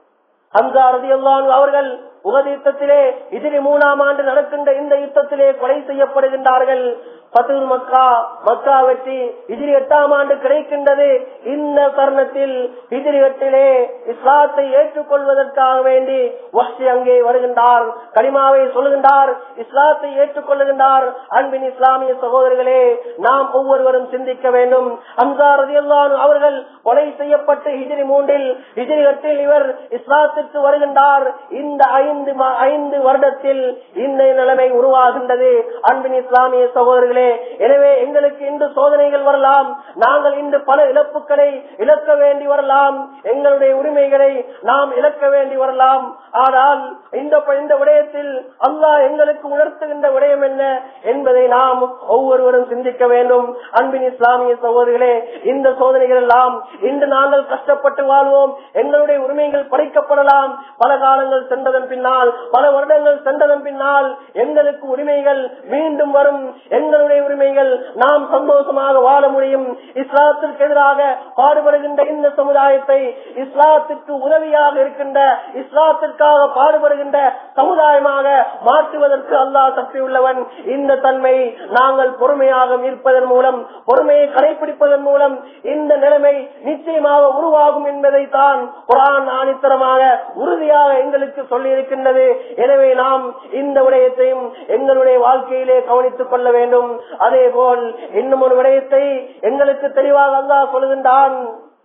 ஹம்ஸா ரலியல்லாஹு அன்ஹு அவர்கள் உஹது யுத்தத்திலே இதிரி மூணாம் ஆண்டு நடக்கின்ற இந்த யுத்தத்திலே கொலை செய்யப்படுகின்றார்கள். ஃபத்ஹ் மக்கா மக்கா வெற்றி ஹிஜ்ரி எட்டாம் ஆண்டு கிடைக்கின்றது. இந்த தருணத்தில் ஹிஜ்ரி எட்டிலே இஸ்லாத்தை ஏற்றுக்கொள்வதற்காக வேண்டி வஹ்ஷி அங்கே வருகின்றார், கலிமாவை சொல்லுகின்றார், இஸ்லாத்தை ஏற்றுக்கொள்ளுகின்றார். அன்பின் இஸ்லாமிய சகோதரர்களே, நாம் ஒவ்வொருவரும் சிந்திக்க வேண்டும். ஹம்ஸா ரலியல்லாஹு அன்ஹு அவர்கள் கொலை செய்யப்பட்டு ஹிஜ்ரி மூன்றில் ஹிஜ்ரி எட்டில் இவர் இஸ்லாத்திற்கு வருகின்றார். இந்த ஐந்து ஐந்து வருடத்தில் இந்த நிலைமை உருவாகின்றது. அன்பின் இஸ்லாமிய சகோதரர்களே, எனவே எங்களுக்கு இன்று சோதனைகள் வரலாம், நாங்கள் இன்று பல இழப்புகளை இழக்க வேண்டி வரலாம், எங்களுடைய உரிமைகளை நாம் இழக்க வேண்டி வரலாம். ஆனால் இந்த இந்த விடயத்தில் அல்லாஹ் எங்களுக்கு உணர்த்துகின்ற விடயம் என்ன என்பதை நாம் ஒவ்வொருவரும் சிந்திக்க வேண்டும். அன்பின் இஸ்லாமிய சகோதரர்களே, இந்த சோதனைகள் எல்லாம் இன்று நாங்கள் கஷ்டப்பட்டு வாழ்வோம், எங்களுடைய உரிமைகள் பறிக்கப்படலாம். பல காலங்கள் சென்றதன் பின்னால் பல வருடங்கள் சென்றதன் பின்னால் எங்களுக்கு உரிமைகள் மீண்டும் வரும். எங்களுடைய உரிமைகள் நாம் சந்தோஷமாக வாழ முடியும். இஸ்லாத்திற்கு எதிராக பாடுபடுகின்ற இந்த சமுதாயத்தை இஸ்லாத்திற்கு உதவியாக இருக்கின்ற இஸ்லாத்திற்காக பாடுபடுகின்ற சமுதாயமாக மாற்றுவதற்கு அல்லாஹ் சக்தி உள்ளவன். இந்த தன்மை நாங்கள் பொறுமையாக இருப்பதன் மூலம் பொறுமையை கடைபிடிப்பதன் மூலம் இந்த நிலைமை நிச்சயமாக உருவாகும் என்பதை தான் குர்ஆன் ஆணித்தரமாக உறுதியாக எங்களுக்கு சொல்லி இருக்கின்றது. எனவே நாம் இந்த விடயத்தையும் எங்களுடைய வாழ்க்கையிலே கவனித்துக் கொள்ள வேண்டும். அதே போல் இன்னும் ஒரு விடயத்தை எங்களுக்கு தெளிவாக அல்லாஹ் சொல்லுகின்றான்.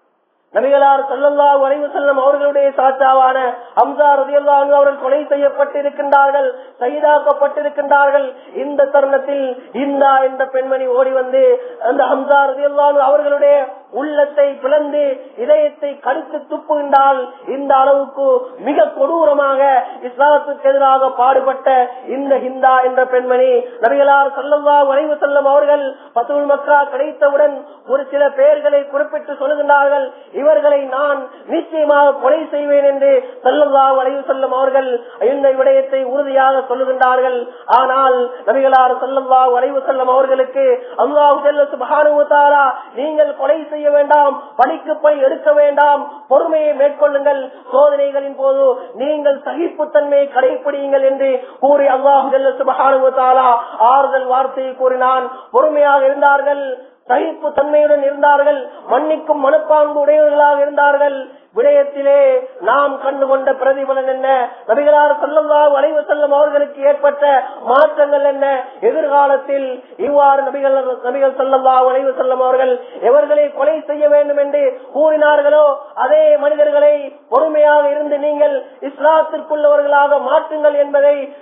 நபிகளார் ஸல்லல்லாஹு அலைஹி வஸல்லம் அவர்களுடைய சாச்சாவான ஹம்ஸா ரலியல்லாஹு அன்ஹு அவர்கள் கொலை செய்யப்பட்டிருக்கின்றார்கள், ஷஹீதாக்கப்பட்டிருக்கின்றார்கள். இந்த தருணத்தில் இந்தா என்ற பெண்மணி ஓடி வந்து அந்த ஹம்ஸா ரலியல்லாஹு அன்ஹு அவர்களுடைய உள்ளத்தை பிளந்து இதயத்தை கடித்து துப்புகின்றால் இந்த அளவுக்கு மிக கொடூரமாக இஸ்லாத்துக்கு எதிராக பாடுபட்ட இந்த ஹிந்தா என்ற பெண்மணி நபிகளார் ஸல்லல்லாஹு அலைஹி வஸல்லம் அவர்கள் ஃபத்ஹுல் மக்கா கிடைத்தவுடன் ஒரு சில பெயர்களை குறிப்பிட்டு சொல்லுகின்றார்கள். இவர்களை நான் நிச்சயமாக கொலை செய்வேன் என்று ஸல்லல்லாஹு அலைஹி வஸல்லம் அவர்கள் இந்த விடயத்தை உறுதியாக சொல்லுகின்றார்கள். ஆனால் நபிகளார் ஸல்லல்லாஹு அலைஹி வஸல்லம் அவர்களுக்கு அல்லாஹ் ஜல்ல சுப்ஹானஹு வ தஆலா நீங்கள் கொலை செய்ய வேண்டாம், பழிக்கு பழி எடுக்க வேண்டாம், பொறுமையை மேற்கொள்ளுங்கள், சோதனைகளின் போது நீங்கள் சகிப்புத்தன்மையை கடைபிடியுங்கள் என்று கூறி அல்லாஹ் ஜல்ல சுப்ஹானஹு வ தஆலா ஆறுதல் வார்த்தையை கூறினான். பொறுமையாக இருந்தார்கள், சகிப்பு தன்மையுடன் இருந்தார்கள், மன்னிக்கும் மனப்பான்பு உடையவர்களாக இருந்தார்கள். விடயத்திலே நாம் கண்டுகொண்ட பிரதிபலன் என்ன? நபிகளார் ஸல்லல்லாஹு அலைஹி வஸல்லம் அவர்களுக்கு ஏற்பட்ட மாற்றங்கள் என்ன? எதிர்காலத்தில் இவ்வாறு நபிகள் நபிகள் ஸல்லல்லாஹு அலைஹி வஸல்லம் அவர்கள் எவர்களை கொலை செய்ய வேண்டும் என்று கூறினார்களோ அதே மனிதர்களை பொறுமையாக இருந்து நீங்கள் இஸ்லாத்திற்குள்ளவர்களாக மாற்றுங்கள் என்பதை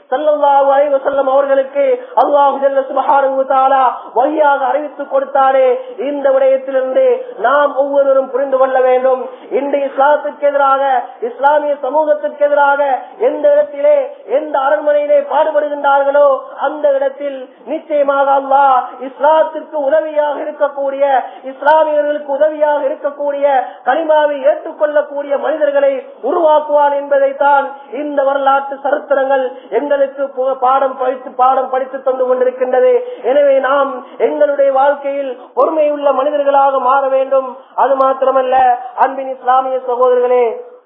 ஸல்லல்லாஹு அலைஹி வஸல்லம் அவர்களுக்கு அல்லாஹ் ஜல்ல சுப்ஹானஹு வ தஆலா வஹியாக அறிவித்து கொடுத்தாரே, இந்த விடயத்திலிருந்து நாம் ஒவ்வொருவரும் புரிந்து கொள்ள வேண்டும். இந்த இஸ்லாத்துக்கு எதிராக, இஸ்லாமிய சமூகத்திற்கு எதிராக எந்த இடத்திலே எந்த அரண்மனையிலே பாடுபடுகின்றார்களோ அந்த இடத்தில் நிச்சயமாக அல்லாஹ் இஸ்லாத்திற்கு உதவியாக இருக்கக்கூடிய, இஸ்லாமியர்களுக்கு உதவியாக இருக்கக்கூடிய, கலிமாவை ஏற்றுக்கொள்ளக்கூடிய மனிதர்களை உருவாக்குவான் என்பதைத்தான் இந்த வரலாற்று சரித்திரங்கள் எங்களுக்கு பாடம் படித்து பாடம் படித்து தந்து கொண்டிருக்கின்றது. எனவே நாம் எங்களுடைய வாழ்க்கையில் பொறுமையுள்ள மனிதர்களாக மாற வேண்டும். அது மாத்திரமல்ல, அன்பின் இஸ்லாமிய சகோதரர்களே,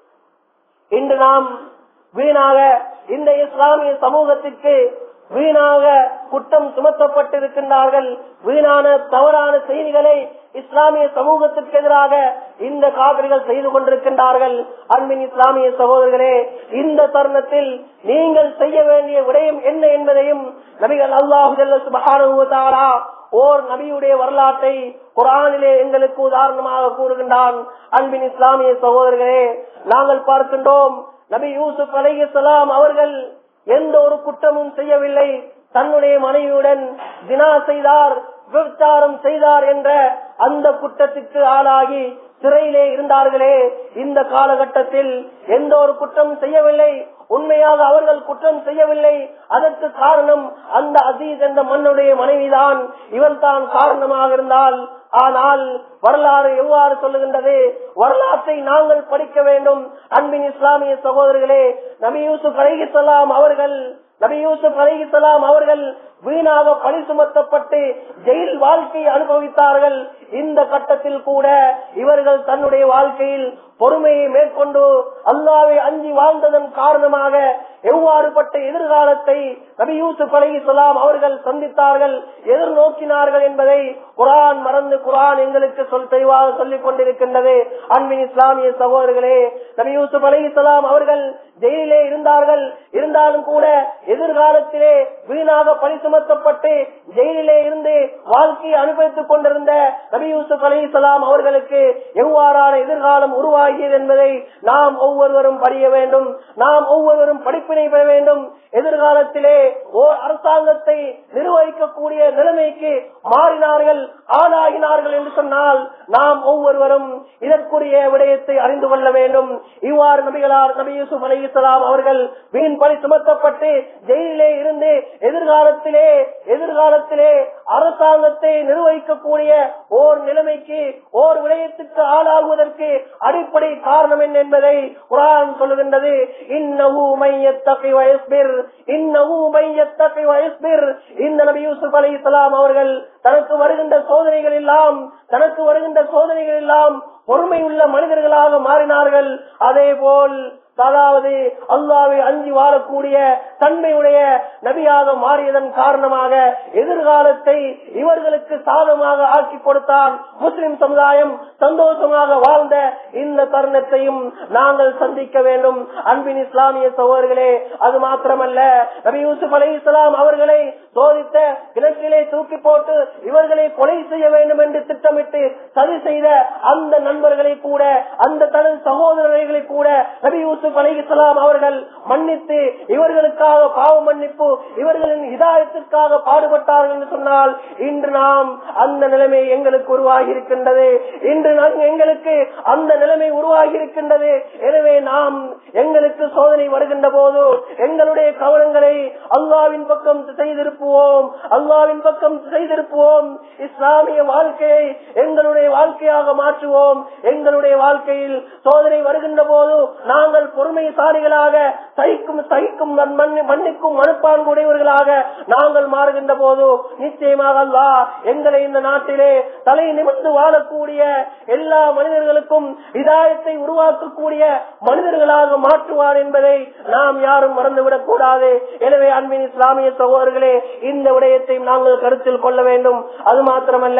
இன்று நாம் வீணாக இந்த இஸ்லாமிய சமூகத்திற்கு வீணாக குற்றம் சுமத்தப்பட்டிருக்கின்றார்கள். வீணான தவறான செய்திகளை இஸ்லாமிய சமூகத்திற்கு எதிராக இந்த காபிர்கள் செய்து கொண்டிருக்கின்றார்கள். அன்பின் இஸ்லாமிய சகோதரர்களே, இந்த தருணத்தில் நீங்கள் செய்ய வேண்டிய விடயம் என்ன என்பதையும் நபிகள் அல்லாஹ் ஜல்ல சுப்ஹானஹு வ தஆலா ஓர் நபியுடைய வரலாற்றை குர்ஆனிலே எங்களுக்கு உதாரணமாக கூறுகின்றான். அன்பின் இஸ்லாமிய சகோதரர்களே, நாங்கள் பார்க்கின்றோம், நபி யூசுப் அலைஹிஸ்ஸலாம் அவர்கள் எந்த ஒரு குற்றமும் செய்யவில்லை. தன்னுடைய மனைவியுடன் ஜினா செய்தார், விபச்சாரம் செய்தார் என்ற அந்த குற்றத்திற்கு ஆளாகி சிறையிலே இருந்தார்களே, இந்த காலகட்டத்தில் எந்த ஒரு குற்றம் செய்யவில்லை. உண்மையாக அவர்கள் குற்றம் செய்யவில்லை. அதற்கு காரணம் அந்த அசீஸ் என்ற மன்னுடைய மனைவிதான். இவன் தான் காரணமாக இருந்தால், ஆனால் வரலாறு எவ்வாறு சொல்லுகின்றது? வரலாற்றை நாங்கள் படிக்க வேண்டும். அன்பின் இஸ்லாமிய சகோதரர்களே, நபி யூசுப் அலைஹிஸ்ஸலாம் அவர்கள் நபி யூசுப் அலைஹிஸ்ஸலாம் அவர்கள் வீணாக பழி சுமத்தப்பட்டு ஜெயில் வாழ்க்கையை அனுபவித்தார்கள். இந்த கட்டத்தில் கூட இவர்கள் தன்னுடைய வாழ்க்கையில் பொறுமையை மேற்கொண்டு அல்லாஹ்வை அஞ்சி வாழ்ந்ததன் காரணமாக எவ்வாறுபட்ட எதிர்காலத்தை நபி யூசுப் அலைஹிஸ்ஸலாம் அவர்கள் சந்தித்தார்கள், எதிர்நோக்கினார்கள் என்பதை குர்ஆன் மறந்து குர்ஆன் எங்களுக்கு சொல் தெளிவாக சொல்லிக் கொண்டிருக்கின்றது. அன்பின் இஸ்லாமிய சகோதரர்களே, நபி யூசுப் அலைஹிஸ்ஸலாம் அவர்கள் ஜெயிலே இருந்தார்கள். இருந்தாலும் கூட எதிர்காலத்திலே வீணாக பழி சுமத்தப்பட்டு ஜெயிலே இருந்து வாழ்க்கையை அனுபவித்துக் கொண்டிருந்த நபி யூசுப் அலைஹிஸ்ஸலாம் அவர்களுக்கு எவ்வாறான எதிர்காலம் உருவாகியது என்பதை நாம் ஒவ்வொருவரும் படிய வேண்டும். நாம் ஒவ்வொருவரும் படிப்பினை பெற வேண்டும். எதிர்காலத்திலே ஓர் அரசாங்கத்தை நிர்வகிக்கக்கூடிய நிலைமைக்கு மாறினார்கள், ஆளாகினார்கள் என்று சொன்னால் நாம் ஒவ்வொருவரும் இதற்குரிய விடயத்தை அறிந்து கொள்ள வேண்டும். இவ்வாறு நபிகளார் நபி யூசுப் அலைஹிஸ்ஸலாம் அவர்கள் வீண் பழி சுமத்தப்பட்டு ஜெயிலே இருந்து எதிர்காலத்திலே எதிர்காலத்திலே அரசாங்கத்தை நிர்வகிக்கக்கூடிய ஓர் நிலைமைக்கு ஓர் விடயத்துக்கு ஆளாகுவதற்கு அடிப்படை காரணம் என்ன என்பதை குர்ஆன் சொல்லுகின்றது. இன்னஹு மையத்தகி வயஸ்பிர் இன்னஹு மையத்தகி வயஸ்பிர். இந்த நபி யூசுப் அலைஹிஸ்ஸலாம் அவர்கள் தனக்கு வருகின்ற சோதனைகள் எல்லாம் தனக்கு வருகின்ற சோதனைகள் எல்லாம் பொறுமையுள்ள மனிதர்களாக மாறினார்கள். அதே போல் அதாவது அல்லாஹ்வை அஞ்சி வாழக்கூடிய தன்மையுடைய நபியாக மாறியதன் காரணமாக எதிர்காலத்தை இவர்களுக்கு சாதமாக ஆக்கி கொடுத்தான். முஸ்லிம் சமுதாயம் சந்தோஷமாக வாழ்ந்த இந்த தருணத்தையும் நாங்கள் சந்திக்க வேண்டும். அன்பின் இஸ்லாமிய சகோதரர்களே, அது மாத்திரமல்ல, நபி யூசுப் அலைஹிஸ்ஸலாம் அவர்களை சோதித்த கிணற்றிலே தூக்கி போட்டு இவர்களை கொலை செய்ய வேண்டும் என்று திட்டமிட்டு சதி செய்த அந்த நண்பர்களை கூட, அந்த தனது சகோதரர்களை கூட நபி யூசுப் அலைஹிஸ்ஸலாம் அவர்கள் மன்னித்து இவர்களுக்காக பாவ மன்னிப்பு, இவர்களின் ஹிதாயத்திற்காக பாடுபட்டார்கள் என்று சொன்னால் இன்று நாம் அந்த நிலைமை எங்களுக்கு உருவாகி இருக்கின்றது. இன்று எங்களுக்கு அந்த நிலைமை உருவாகி இருக்கின்றது. எனவே நாம் எங்களுக்கு சோதனை வருகின்ற போது எங்களுடைய கவனங்களை அல்லாஹ்வின் பக்கம் செய்திருப்போம், அல்லாஹ்வின் பக்கம் செய்திருப்போம். இஸ்லாமிய வாழ்க்கையை எங்களுடைய வாழ்க்கையாக மாற்றுவோம். எங்களுடைய வாழ்க்கையில் சோதனை வருகின்ற போது நாங்கள் பொறுமைசாலிகளாக சகிக்கும் சகிக்கும் மன்னிக்கும் மனப்பான்கு உடையவர்களாக நாங்கள் மாறுகின்ற போது நிச்சயமாக அல்லாஹ் எங்களை இந்த நாட்டிலே தலை நிமிர்ந்து வாழக்கூடிய எல்லா மனிதர்களுக்கும் ஹிதாயத்தை உருவாக்கக்கூடிய மனிதர்களாக மாற்றுவார் என்பதை நாம் யாரும் மறந்துவிடக் கூடாது. எனவே அன்பின் இஸ்லாமிய சகோதரர்களே, இந்த விடயத்தை நாங்கள் கருத்தில் கொள்ள வேண்டும். அது மாத்திரமல்ல,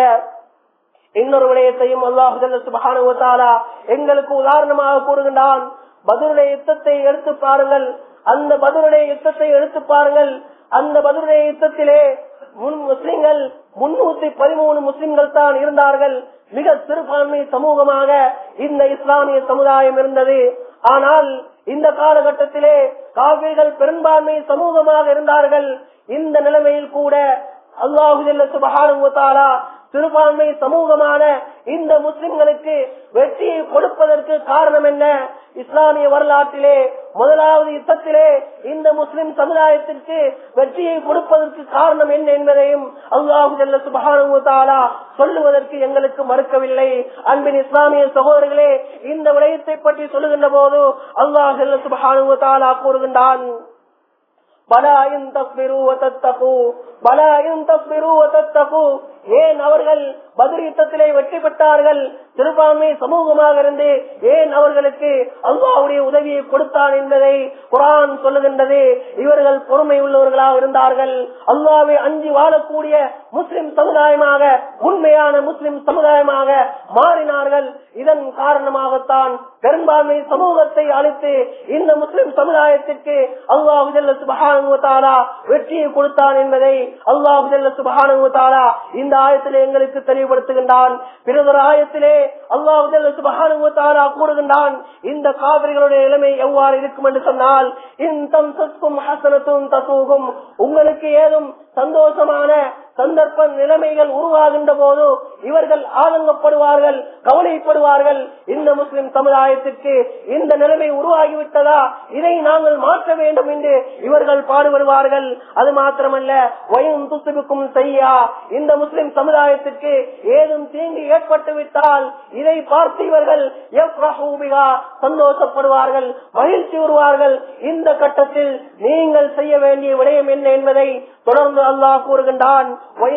இன்னொரு விடயத்தையும் அல்லாஹ் சுப்ஹானஹு வ தஆலா எங்களுக்கு உதாரணமாக கூறுகின்றான். பத்ருடைய யுத்தத்தை எடுத்து பாருங்கள். அந்த பத்ருடைய யுத்தத்தை எடுத்து பாருங்கள். அந்த பத்ருடைய யுத்தத்திலே முன் முஸ்லிம்கள் முன்னூத்தி பதிமூணு முஸ்லிம்கள் தான் இருந்தார்கள். மிக சிறுபான்மை சமூகமாக இந்த இஸ்லாமிய சமுதாயம் இருந்தது. ஆனால் இந்த காலகட்டத்திலே காபிர்கள் பெரும்பான்மை சமூகமாக இருந்தார்கள். இந்த நிலைமையில் கூட அல்லாஹு ஜல்ல சுப்ஹானஹு வ தஆலா சிறுபான்மை சமூகமான இந்த முஸ்லிம்களுக்கு வெற்றியை கொடுப்பதற்கு காரணம் என்ன? இஸ்லாமிய வரலாற்றிலே முதலாவது யுத்தத்திலே இந்த முஸ்லிம் சமுதாயத்திற்கு வெற்றியை கொடுப்பதற்கு காரணம் என்ன என்பதையும் அல்லாஹு ஜல்ல சுப்ஹானஹு வ தஆலா சொல்லுவதற்கு எங்களுக்கு மறுக்கவில்லை. அன்பின் இஸ்லாமிய சகோதரர்களே, இந்த விடயத்தை பற்றி சொல்லுகின்ற போது அல்லாஹு ஜல்ல சுப்ஹானஹு வ தஆலா கூறுகின்றான், பலாயின் தஸ்பிரு வ தத்தகு, பலாயின் தஸ்பிரு வ தத்தகு. ஏன் அவர்கள் பத்ர் யுத்தத்திலே வெற்றி பெற்றார்கள்? சிறுபான்மை சமூகமாக இருந்து ஏன் அவர்களுக்கு அல்லாஹ்வுடைய உதவியை கொடுத்தான் என்பதை குர்ஆன் சொல்லுகின்றது. இவர்கள் பொறுமை உள்ளவர்களாக இருந்தார்கள். அல்லாஹ்வை அஞ்சி வாழக்கூடிய முஸ்லிம் சமுதாயமாக, உண்மையான முஸ்லிம் சமுதாயமாக மாறினார்கள். இதன் காரணமாகத்தான் பெரும்பான்மை சமூகத்தை அழித்து இந்த முஸ்லிம் சமுதாயத்திற்கு அல்லாஹ் ஜல்ல சுப்ஹானஹு வ தஆலா வெற்றியை கொடுத்தான் என்பதை அல்லாஹ் ஜல்ல சுப்ஹானஹு வ தஆலா இந்த ஆயத்திலே எங்களுக்கு தெளிவுபடுத்துகின்றான். பிறகு ஆயத்திலே அல்லாஹ் ஜல்ல சுப்ஹானஹு வ தஆலா கூறுகின்றான், இந்த காபிர்களுடைய நிலைமை எவ்வாறு இருக்கும் என்று சொன்னால், இன் தம்சஸ்கும் ஹஸனத்துன் தஸூகும், உங்களுக்கு ஏதும் சந்தோஷமான சந்தர்ப்ப நிலைமைகள் உருவாகின்ற போது இவர்கள் ஆதங்கப்படுவார்கள், கவலைப்படுவார்கள். இந்த முஸ்லிம் சமுதாயத்திற்கு இந்த நிலைமை உருவாகிவிட்டதா, இதை நாங்கள் மாற்ற வேண்டும் என்று இவர்கள் பாடுபடுவார்கள். அது மாத்திரமல்ல, வயும் துசுபிக்கும் செய்யா, இந்த முஸ்லிம் சமுதாயத்திற்கு ஏதும் தீங்கு ஏற்பட்டு விட்டால் இதை பார்த்து இவர்கள் சந்தோஷப்படுவார்கள், மகிழ்ச்சி வருவார்கள். இந்த கட்டத்தில் நீங்கள் செய்ய வேண்டிய விடயம் என்ன என்பதை தொடர்ந்து அல்லாஹ் கூறுகின்றான்,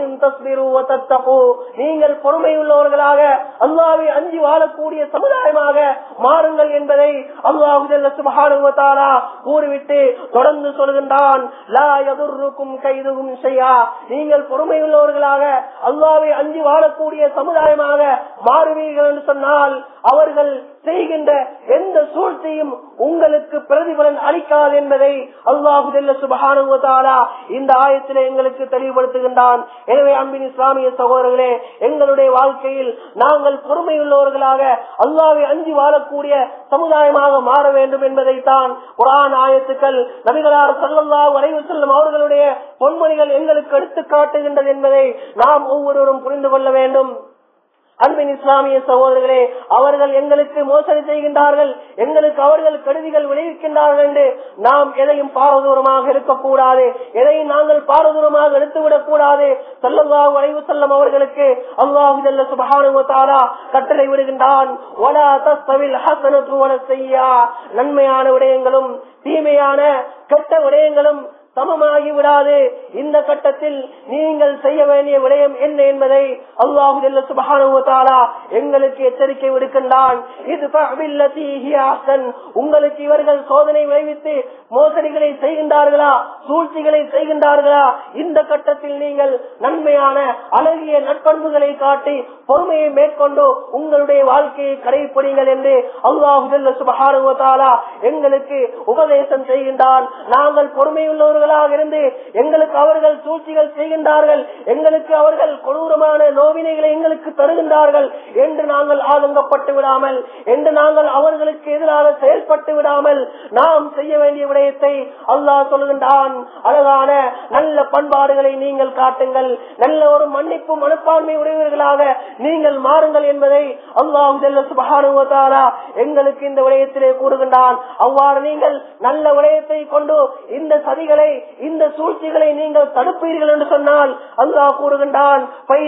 நீங்கள் பொறுமை உள்ளவர்களாக அல்லாஹ்வை அஞ்சி வாழக்கூடிய சமுதாயமாக மாறுங்கள் என்பதை அல்லாஹ் ஜல்ல சுப்ஹானஹு வ தஆலா கூறிவிட்டு தொடர்ந்து சொல்கின்றான், லா யதுர்ருக்கும் கைதுஹும் ஷைஆ, நீங்கள் பொறுமை உள்ளவர்களாக அல்லாஹ்வை அஞ்சி வாழக்கூடிய சமுதாயமாக மாறுவீர்கள் என்று சொன்னால் அவர்கள் செய்கின்ற எந்த சூழ்ச்சியும் உங்களுக்கு பிரதிபலன் அளிக்காது என்பதை அல்லாஹ் ஜல்ல சுப்ஹானஹு வ தஆலா இந்த ஆயத்திலே எங்களுக்கு தெளிவுபடுத்துகின்றான். எனவே அன்பின் இஸ்லாமிய சகோதரர்களே, எங்களுடைய வாழ்க்கையில் நாங்கள் பொறுமையுள்ளவர்களாக அல்லாஹ்வை அஞ்சி வாழக்கூடிய சமுதாயமாக மாற வேண்டும் என்பதைத்தான் குர்ஆன் ஆயத்துக்கள், நபிகளார் ஸல்லல்லாஹு அலைஹி வஸல்லம் அவர்களுடைய பொன்மொழிகள் எங்களுக்கு எடுத்து காட்டுகின்றது என்பதை நாம் ஒவ்வொருவரும் புரிந்து கொள்ள வேண்டும். அன்பின் இஸ்லாமிய சகோதரர்களே, அவர்கள் எங்களுக்கு மோசடி செய்கின்றார்கள், எங்களுக்கு அவர்கள் கெடுதிகள் விளைவிக்கின்றார்கள் என்று நாம் எதையும் பாரதூரமாக இருக்கக்கூடாது, எதையும் நாங்கள் பாரதூரமாக எடுத்துவிடக் கூடாது. ஸல்லல்லாஹு அலைஹி வஸல்லம் அவர்களுக்கு அல்லாஹ் ஜல்ல சுப்ஹானஹு வ தஆலா கட்டளை விடுகின்றான், வலா தஸ்தவில் ஹஸனத்து வல ஸய்யா, நன்மையான விடயங்களும் தீமையான கெட்ட விடயங்களும் சமமாகி விடாது. இந்த கட்டத்தில் நீங்கள் செய்ய வேண்டிய விடயம் என்ன என்பதை அல்லாஹ் ஜல்ல சுப்ஹானஹு வ தஆலா எங்களுக்கு எச்சரிக்கை விடுக்கின்றான். இத்ஃபா பில்லதி ஹிய அஹ்சன், உங்களுக்கு இவர்கள் சோதனை விளைவித்து மோசடிகளை செய்கின்றார்களா, சூழ்ச்சிகளை செய்கின்றார்களா, இந்த கட்டத்தில் நீங்கள் நன்மையான அழகிய நற்பண்புகளை காட்டி பொறுமையை மேற்கொண்டு உங்களுடைய வாழ்க்கையை கடைபிடிங்கள் என்று அல்லாஹ் ஜல்ல சுப்ஹானஹு வ தஆலா எங்களுக்கு உபதேசம் செய்கின்றான். நாங்கள் பொறுமையுள்ளவர்கள் இருந்து எங்களுக்கு அவர்கள் சூழ்ச்சிகள் செய்கின்றார்கள், எங்களுக்கு அவர்கள் கொடூரமான நோவினைகளை எங்களுக்கு தருகின்றார்கள் என்று நாங்கள் ஆதங்கப்பட்டு விடாமல், என்று நாங்கள் அவர்களுக்கு எதிராக செயல்பட்டு விடாமல் நாம் செய்ய வேண்டிய விடயத்தை அல்லாஹ் சொல்கின்றான். அழகான நல்ல பண்பாடுகளை நீங்கள் காட்டுங்கள், நல்ல ஒரு மன்னிப்பு மனப்பான்மை உடையவர்களாக நீங்கள் மாறுங்கள் என்பதை அல்லாஹ் ஜல்ல சுப்ஹானஹு வ தஆலா எங்களுக்கு இந்த விடயத்திலே கூறுகின்றான். அவ்வாறு நீங்கள் நல்ல விடயத்தை கொண்டு இந்த சதிகளை, இந்த சூழ்ச்சிகளை நீங்கள் தடுப்பீர்கள் என்று சொன்னால் அல்லாஹ் கூறுகின்றான்,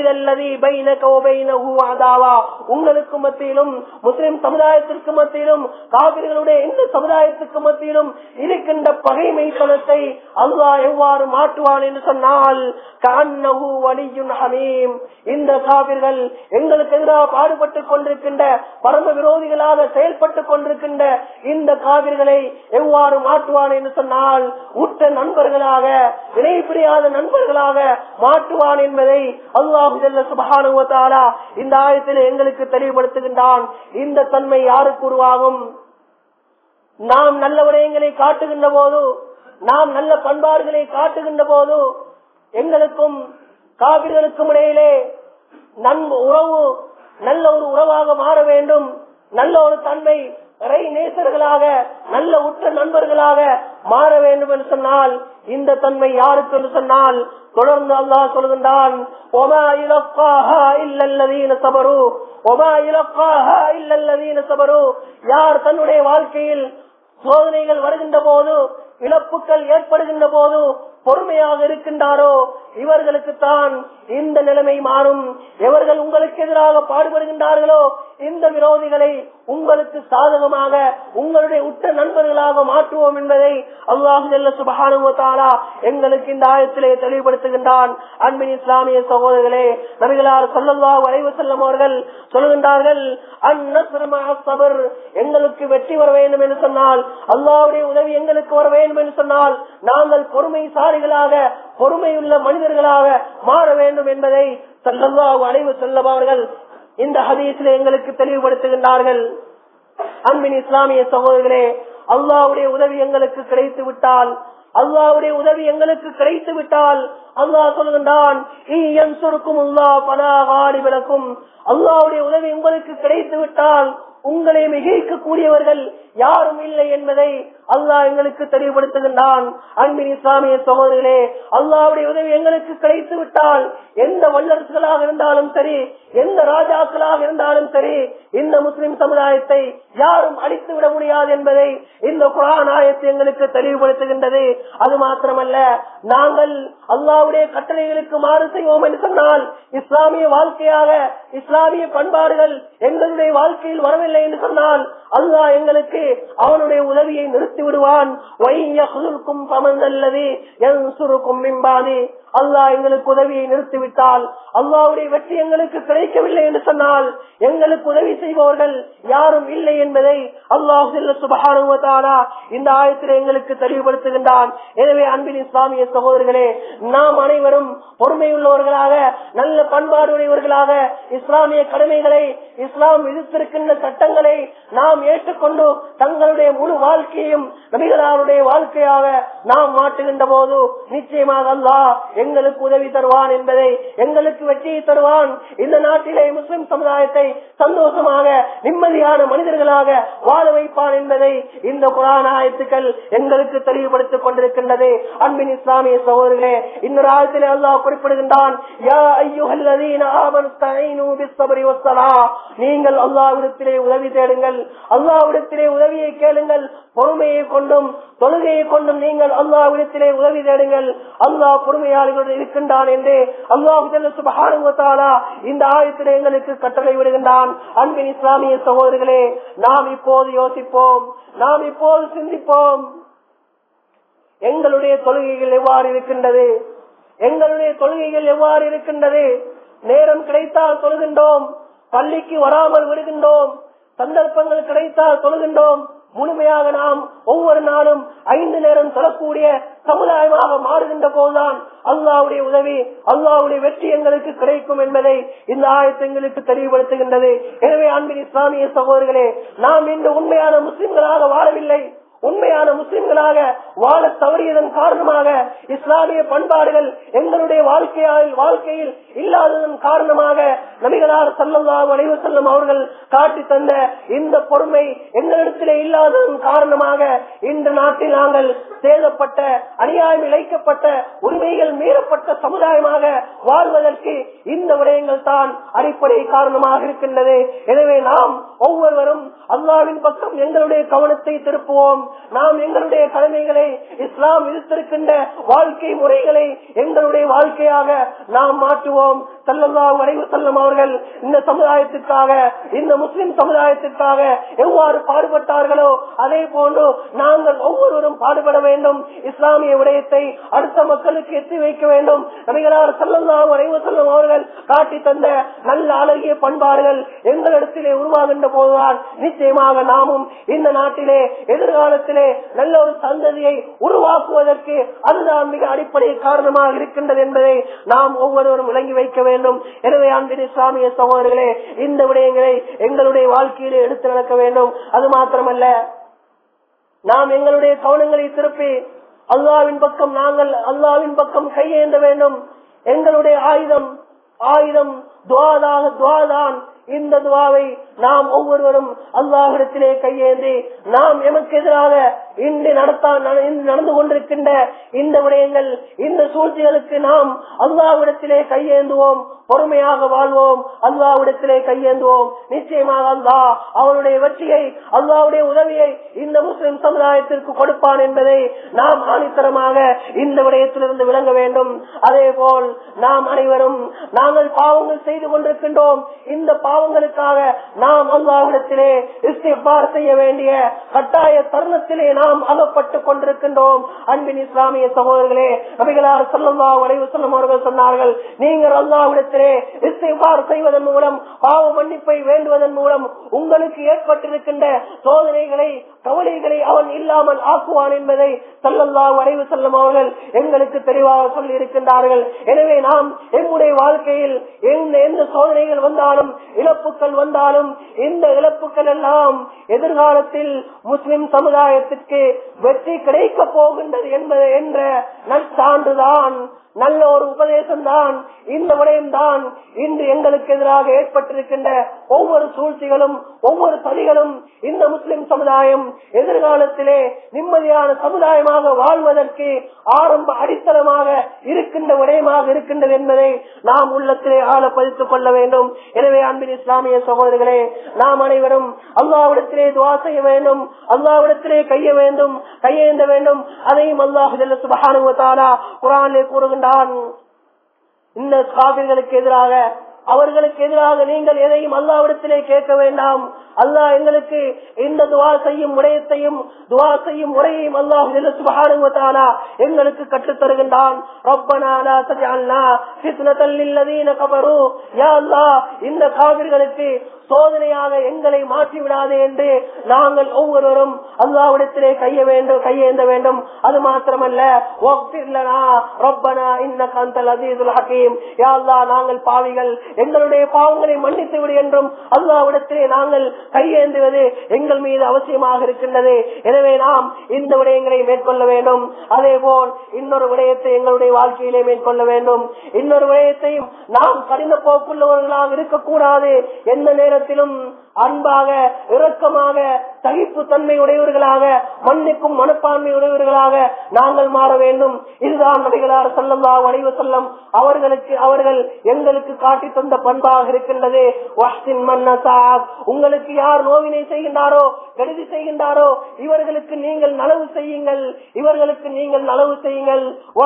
உங்களுக்கு மத்தியிலும் முஸ்லிம் சமுதாயத்திற்கு மத்தியிலும் காபிர்களுடைய இந்த சமுதாயத்திற்கு மத்தியிலும் இருக்கின்ற பகைமை பலத்தை அல்லாஹ் எவ்வாறு மாற்றுவான் என்று சொன்னால், இந்த காபிர்கள் எங்களுக்கு எதிராக பாடுபட்டுக் கொண்டிருக்கின்ற பரம விரோதிகளாக செயல்பட்டுக் கொண்டிருக்கின்ற இந்த காபிர்களை எவ்வாறு மாற்றுவான் என்று சொன்னால் உற்ற நண்பர்களாக, இணைப்பிரியாத நண்பர்களாக மாற்றுவான் என்பதை அல்லாஹ் ஜல்ல சுப்ஹானஹு வ தஆலா இந்த ஆயத்தில் எங்களுக்கு தெளிவுபடுத்துகின்றான். இந்த தன்மை யாருக்கு உருவாகும்? நாம் நல்ல விடயங்களை காட்டுகின்ற போது, நாம் நல்ல பண்பாடுகளை காட்டுகின்ற போது எங்களுக்கும் காபிர்களுக்கும் இடையிலே நண்பு உறவு நல்ல ஒரு உறவாக மாற வேண்டும், நல்ல ஒரு தன்மை இறை நேசர்களாக நல்ல உற்ற நண்பர்களாக மாற வேண்டும் என்று சொன்னால் இந்த தன்மை யாருக்கு என்று சொன்னால் தொடர்ந்து அல்லாஹ் சொல்கின்றான், ஒமா இலக்காஹா இல்லல்லதீன ஸபரு ஒமா இலக்காஹா இல்லல்லதீன ஸபரு. யார் தன்னுடைய வாழ்க்கையில் சோதனைகள் வருகின்ற போது, இழப்புகள் ஏற்படுகின்ற போது பொறுமையாக இருக்கின்றாரோ இவர்களுக்கு தான் இந்த நிலைமை மாறும். எவர்கள் உங்களுக்கு எதிராக பாடுபடுகின்றார்களோ இந்த விரோதிகளை உங்களுக்கு சாதகமாக உங்களுடைய உற்ற நண்பர்களாக மாற்றுவோம் என்பதை அல்லாஹ் ஜல்ல சுப்ஹானஹு வ தஆலா எங்களுக்கு இந்த ஆயத்திலே தெளிவுபடுத்துகின்றான். அன்பின் இஸ்லாமிய சகோதரர்களே, நபிகளார் ஸல்லல்லாஹு அலைஹி வஸல்லம் அவர்கள் சொல்கின்றார்கள், அன்-நஸ்ரு மஅஸ் ஸப்ர். எங்களுக்கு வெற்றி வர வேண்டும் என்று சொன்னால், அல்லாஹ்வுடைய உதவி எங்களுக்கு வர வேண்டும் என்று சொன்னால் நாங்கள் பொறுமைசாலிகளாக பொறுமையுள்ள மனிதர்களாக மாற வேண்டும் என்பதை ஸல்லல்லாஹு அலைஹி வஸல்லம் அவர்கள் இந்த ஹதீஸிலே எங்களுக்கு தெளிவுபடுத்துகின்றார்கள். அன்பின் இஸ்லாமிய சகோதரர்களே, அல்லாஹ்வுடைய உதவி எங்களுக்கு கிடைத்து விட்டால் அல்லாஹ்வுடைய உதவி எங்களுக்கு கிடைத்து விட்டால் அல்லாஹ் சொல்கின்றான், அல்லாஹ்வுடைய உதவி உங்களுக்கு கிடைத்து விட்டால் உங்களை மிகைக்கக்கூடியவர்கள் யாரும் இல்லை என்பதை அல்லாஹ் எங்களுக்கு தெளிவுபடுத்துகின்றான். அன்பின் இஸ்லாமிய சகோதரர்களே, அல்லாஹ்வுடைய உதவி எங்களுக்கு கிடைத்து விட்டால் எந்த வல்லரசுகளாக இருந்தாலும் சரி, எந்த ராஜாக்களாக இருந்தாலும் சரி, இந்த முஸ்லிம் சமுதாயத்தை யாரும் அழித்து விட முடியாது என்பதை இந்த குர்ஆன் ஆயத்து எங்களுக்கு தெளிவுபடுத்துகின்றது. அது மாத்திரமல்ல, நாங்கள் அல்லாஹ்வுடைய கட்டளைகளுக்கு மாறு செய்வோம் என்று சொன்னால் இஸ்லாமிய வாழ்க்கையாக இஸ்லாமிய பண்பாடுகள் எங்களுடைய வாழ்க்கையில் வரவில்லை என்று சொன்னால் அல்லாஹ் எங்களுக்கு அவனுடைய உதவியை நிறுத்தி விடுவான். அல்லாஹ் எங்களுக்கு உதவியை நிறுத்திவிட்டால், அல்லாஹ்வுடைய வெற்றி எங்களுக்கு கிடைக்கவில்லை என்று சொன்னால் எங்களுக்கு உதவி செய்பவர்கள் யாரும் இல்லை என்பதை அல்லாஹ் சுப்ஹானஹு வ தஆலா இந்த ஆயத்திலே எங்களுக்கு தெளிவுபடுத்துகின்றான். எனவே அன்பின் இஸ்லாமிய சகோதரர்களே, நாம் அனைவரும் பொறுமையுள்ளவர்களாக நல்ல பண்பாடு உடையவர்களாக இஸ்லாமிய கடமைகளை இஸ்லாம் விதித்திருக்கின்ற சட்டங்களை நாம் ஏற்றுக்கொண்டு தங்களுடைய முழு வாழ்க்கையும் நபிகளாருடைய வாழ்க்கையாக நாம் மாற்றுகின்ற போது நிச்சயமாக அல்லாஹ் எங்களுக்கு உதவி தருவான் என்பதை, எங்களுக்கு வெற்றியை தருவான். இந்த நாட்டிலே முஸ்லிம் சமுதாயத்தை சந்தோஷமாக நிம்மதியான மனிதர்களாக வாழ வைப்பான் என்பதை இந்த குர்ஆன் ஆயத்துக்கள் எங்களுக்கு தெளிவுபடுத்திக் கொண்டிருக்கின்றது. அன்பின் இஸ்லாமிய சகோதரர்களே, இன்னொரு ஆயத்திலே அல்லாஹ் குறிப்பிடுகின்றான், யா அய்யுஹல்லதீன ஆமனு ஸ்தஈனு பிஸ்ஸப்ரி வஸ்ஸலாஹ். நீங்கள் அல்லாஹ்விடத்திலே உதவி தேடுங்கள், அல்லாஹ்விடத்திலே உதவியை கேளுங்கள், பொறுமையை கொண்டும் தொழுகையை கொண்டும் நீங்கள் அல்லாஹ்விடத்திலே உதவி தேடுங்கள், அல்லாஹ் பொறுமையாளர்களுடன் இருக்கின்றான் என்று அல்லாஹ் சுப்ஹானஹு வ தஆலா இந்த ஆயத்திலே எங்களுக்கு கட்டளை விடுகின்றான். அன்பின் இஸ்லாமிய சகோதரர்களே, நாம் இப்போது யோசிப்போம், நாம் இப்போது சிந்திப்போம், எங்களுடைய தொழுகைகள் எவ்வாறு இருக்கின்றது, எங்களுடைய தொழுகைகள் எவ்வாறு இருக்கின்றது. நேரம் கிடைத்தால் தொழுகின்றோம், பள்ளிக்கு வராமல் விடுகின்றோம், சந்தர்ப்பங்கள் கிடைத்தால் தொழுகின்றோம். முழுமையாக நாம் ஒவ்வொரு நாளும் ஐந்து நேரம் தொழக்கூடிய சமுதாயமாக மாறுகின்ற போதுதான் அல்லாஹ்வுடைய உதவி, அல்லாஹ்வுடைய வெற்றி எங்களுக்கு கிடைக்கும் என்பதை இந்த ஆயத்து எங்களுக்கு தெளிவுபடுத்துகின்றது. எனவே அன்பின் இஸ்லாமிய சகோதரர்களே, நாம் இன்று உண்மையான முஸ்லிம்களாக வாழவில்லை. உண்மையான முஸ்லிம்களாக வாழ தவறியதன் காரணமாக இஸ்லாமிய பண்பாடுகள் எங்களுடைய வாழ்க்கையில் வாழ்க்கையில் இல்லாததன் காரணமாக நபிகளார் ஸல்லல்லாஹு அலைஹி வஸல்லம் அவர்கள் காட்டி தந்த இந்த பொறுமை எங்களிடத்திலே இல்லாததன் காரணமாக இந்த நாட்டில் நாங்கள் சேதப்பட்ட, அநியாயம் இழைக்கப்பட்ட, உரிமைகள் மீறப்பட்ட சமுதாயமாக வாழ்வதற்கு இந்த விடயங்கள் தான் அடிப்படை காரணமாக இருக்கின்றது. எனவே நாம் ஒவ்வொருவரும் அல்லாஹ்வின் பக்கம் எங்களுடைய கவனத்தை திருப்புவோம். நாம் எங்களுடைய கடமைகளை, இஸ்லாம் விதித்திருக்கின்ற வாழ்க்கை முறைகளை எங்களுடைய வாழ்க்கையாக நாம் மாற்றுவோம். ஸல்லல்லாஹு அலைஹி வஸல்லம் அவர்கள் இந்த சமுதாயத்திற்காக, இந்த முஸ்லிம் சமுதாயத்திற்காக எவ்வாறு பாடுபட்டார்களோ அதே போன்று நாங்கள் ஒவ்வொருவரும் பாடுபட வேண்டும். இஸ்லாமிய விடயத்தை அடுத்த மக்களுக்கு எத்தி வைக்க வேண்டும். நபிகளார் ஸல்லல்லாஹு அலைஹி வஸல்லம் அவர்கள் காட்டி தந்த நல்ல அழகிய பண்பாடுகள் எங்களிடத்திலே உருவாகின்ற போதுதான் நிச்சயமாக நாமும் இந்த நாட்டிலே எதிர்காலத்திலே நல்ல ஒரு சந்ததியை உருவாக்குவதற்கு அதுதான் மிக அடிப்படை காரணமாக இருக்கின்றது என்பதை நாம் ஒவ்வொருவரும் விளங்கி வைக்க வேண்டும். எனவே அன்பின் இஸ்லாமிய சகோதரர்களே, இந்த விடயங்களை எங்களுடைய வாழ்க்கையிலே எடுத்து நடக்க வேண்டும். அது மாத்திரமல்ல, நாம் எங்களுடைய கவனங்களை திருப்பி அல்லாஹ்வின் பக்கம் நாங்கள் அல்லாஹ்வின் பக்கம் கையேந்த வேண்டும். எங்களுடைய ஆயுதம் ஆயுதம் துஆதான் துஆதான் இந்த துவாவை நாம் ஒவ்வொருவரும் அல்லாஹ்விடத்திலே கையேந்தி நாம் எமக்கு எதிராக இன்று நடத்தா நடந்து கொண்டிருக்கின்ற இந்த விடயங்கள் இந்த சூழ்ச்சிகளுக்கு நாம் அல்லாஹ்விடத்திலே கையேந்துவோம், பொறுமையாக வாழ்வோம், அல்லாஹ்விடத்திலே கையேந்துவோம். நிச்சயமாக அல்லாஹ் அவருடைய வெற்றியை அல்லாஹ்வுடைய உதவியை இந்த முஸ்லிம் சமுதாயத்திற்கு கொடுப்பான் என்பதை நாம் ஆணித்தரமாக இந்த விடயத்திலிருந்து விளங்க வேண்டும். அதே போல் நாம் அனைவரும் நாங்கள் பாவங்கள் செய்து கொண்டிருக்கின்றோம். இந்த பாவங்களுக்காக நாம் அல்லாஹ்விடத்திலே இஸ்திக்பார் செய்ய வேண்டிய கட்டாய தருணத்திலே நாம் அகப்பட்டுக் கொண்டிருக்கின்றோம். அன்பின் இஸ்லாமிய சகோதரர்களே, நபிகளார் ஸல்லல்லாஹு அலைஹி வஸல்லம் அவர்கள் சொன்னார்கள், நீங்கள் அல்லாஹ்விடத்திலே இஸ்திக்பார் செய்வதன் மூலம் பாவ மன்னிப்பை வேண்டுவதன் மூலம் உங்களுக்கு ஏற்பட்டிருக்கின்ற சோதனைகளை கவலைகளை அவன் இல்லாமல் ஆக்குவான் என்பதை ஸல்லல்லாஹு அலைஹி வஸல்லம் அவர்கள் எங்களுக்கு தெளிவாக சொல்லி இருக்கின்றார்கள். எனவே நாம் எங்களுடைய வாழ்க்கையில் எந்த எந்த சோதனைகள் வந்தாலும் இழப்புகள் வந்தாலும் இந்த இழப்புகள் எல்லாம் எதிர்காலத்தில் முஸ்லிம் சமுதாயத்திற்கு வெற்றி கிடைக்க போகின்றது என்பது என்ற நற்சான்றுதான், நல்ல ஒரு உபதேசம் தான். இந்த விடயம் தான் இன்று எங்களுக்கு எதிராக ஏற்பட்டிருக்கின்ற ஒவ்வொரு சூழ்ச்சிகளும் ஒவ்வொரு சதிகளும் இந்த முஸ்லிம் சமுதாயம் எதிர்காலத்திலே நிம்மதியான சமுதாயமாக வாழ்வதற்கு ஆரம்ப அடித்தளமாக இருக்கின்ற விடயமாக இருக்கின்றது என்பதை நாம் உள்ளத்திலே ஆழ பதித்துக் கொள்ள வேண்டும். எனவே அன்பின் இஸ்லாமிய சகோதரர்களே, நாம் அனைவரும் அல்லாஹ்விடத்திலே துஆ செய்ய வேண்டும், அல்லாஹ்விடத்திலே கைய வேண்டும் கையேந்த வேண்டும். அதையும் அல்லாஹ் ஜல்ல சுப்ஹானஹு வ தஆலா குர்ஆனிலே கூறுகின்றான், இந்த காபிர்களுக்கு எதிராக அவர்களுக்கு எதிராக நீங்கள் எதையும் அல்லாஹ்விடத்திலே கேட்க வேண்டாம். அல்லாஹ் எங்களுக்கு இந்த துஆ செய்யும் முறையத்தையும் துஆ செய்யும் முறையையும் அல்லாஹ் சுப்ஹானஹு வ தஆலா எங்களுக்கு கற்றுத் தருகின்றான். ரப்பனா லா தஜஅல்னா ஃபித்னத்தல் லில்லதீன கஃபரு, யா அல்லாஹ் இந்த காபிர்களுக்கு சோதனையாக எங்களை மாற்றி விடாதே என்று நாங்கள் ஒவ்வொருவரும் அல்லாஹ்விடத்திலே கைய வேண்டும் கையேந்த வேண்டும். அது மாத்திரமல்ல, வக்ஃபிர் லனா ரப்பனா இன்னக அன்தல் அஸீஸுல் ஹகீம், யா அல்லாஹ் நாங்கள் பாவிகள், எங்களுடைய பாவங்களை மன்னித்து விடு என்றும் அல்லாஹ்விடத்திலே நாங்கள் கையேந்துவது எங்கள் மீது அவசியமாக இருக்கின்றது. எனவே நாம் இந்த விடயங்களை மேற்கொள்ள வேண்டும். அதே போல் இன்னொரு விடயத்தை எங்களுடைய வாழ்க்கையிலே மேற்கொள்ள வேண்டும். இன்னொரு விடயத்தையும் நாம் கடின போக்குள்ளவர்களாக இருக்கக்கூடாது. எந்த நேரத்திலும் அன்பாக இரக்கமாக சகிப்பு தன்மை உடையவர்களாக மன்னிக்கும் மனப்பான்மை உடையவர்களாக நாங்கள் மாற வேண்டும். இதுதான் நபிகளார் ஸல்லல்லாஹு அலைஹி வஸல்லம் அவர்களுக்கு அவர்கள் எங்களுக்கு காட்டி தந்த பண்பாக இருக்கின்றது. வஹ்சின் மன்னசாக், உங்களுக்கு யார் நோவினை செய்கின்றாரோ கெடுதி செய்கின்றாரோ இவர்களுக்கு நீங்கள் நலவு செய்யுங்கள், இவர்களுக்கு நீங்கள் நலவு செய்யுங்கள்.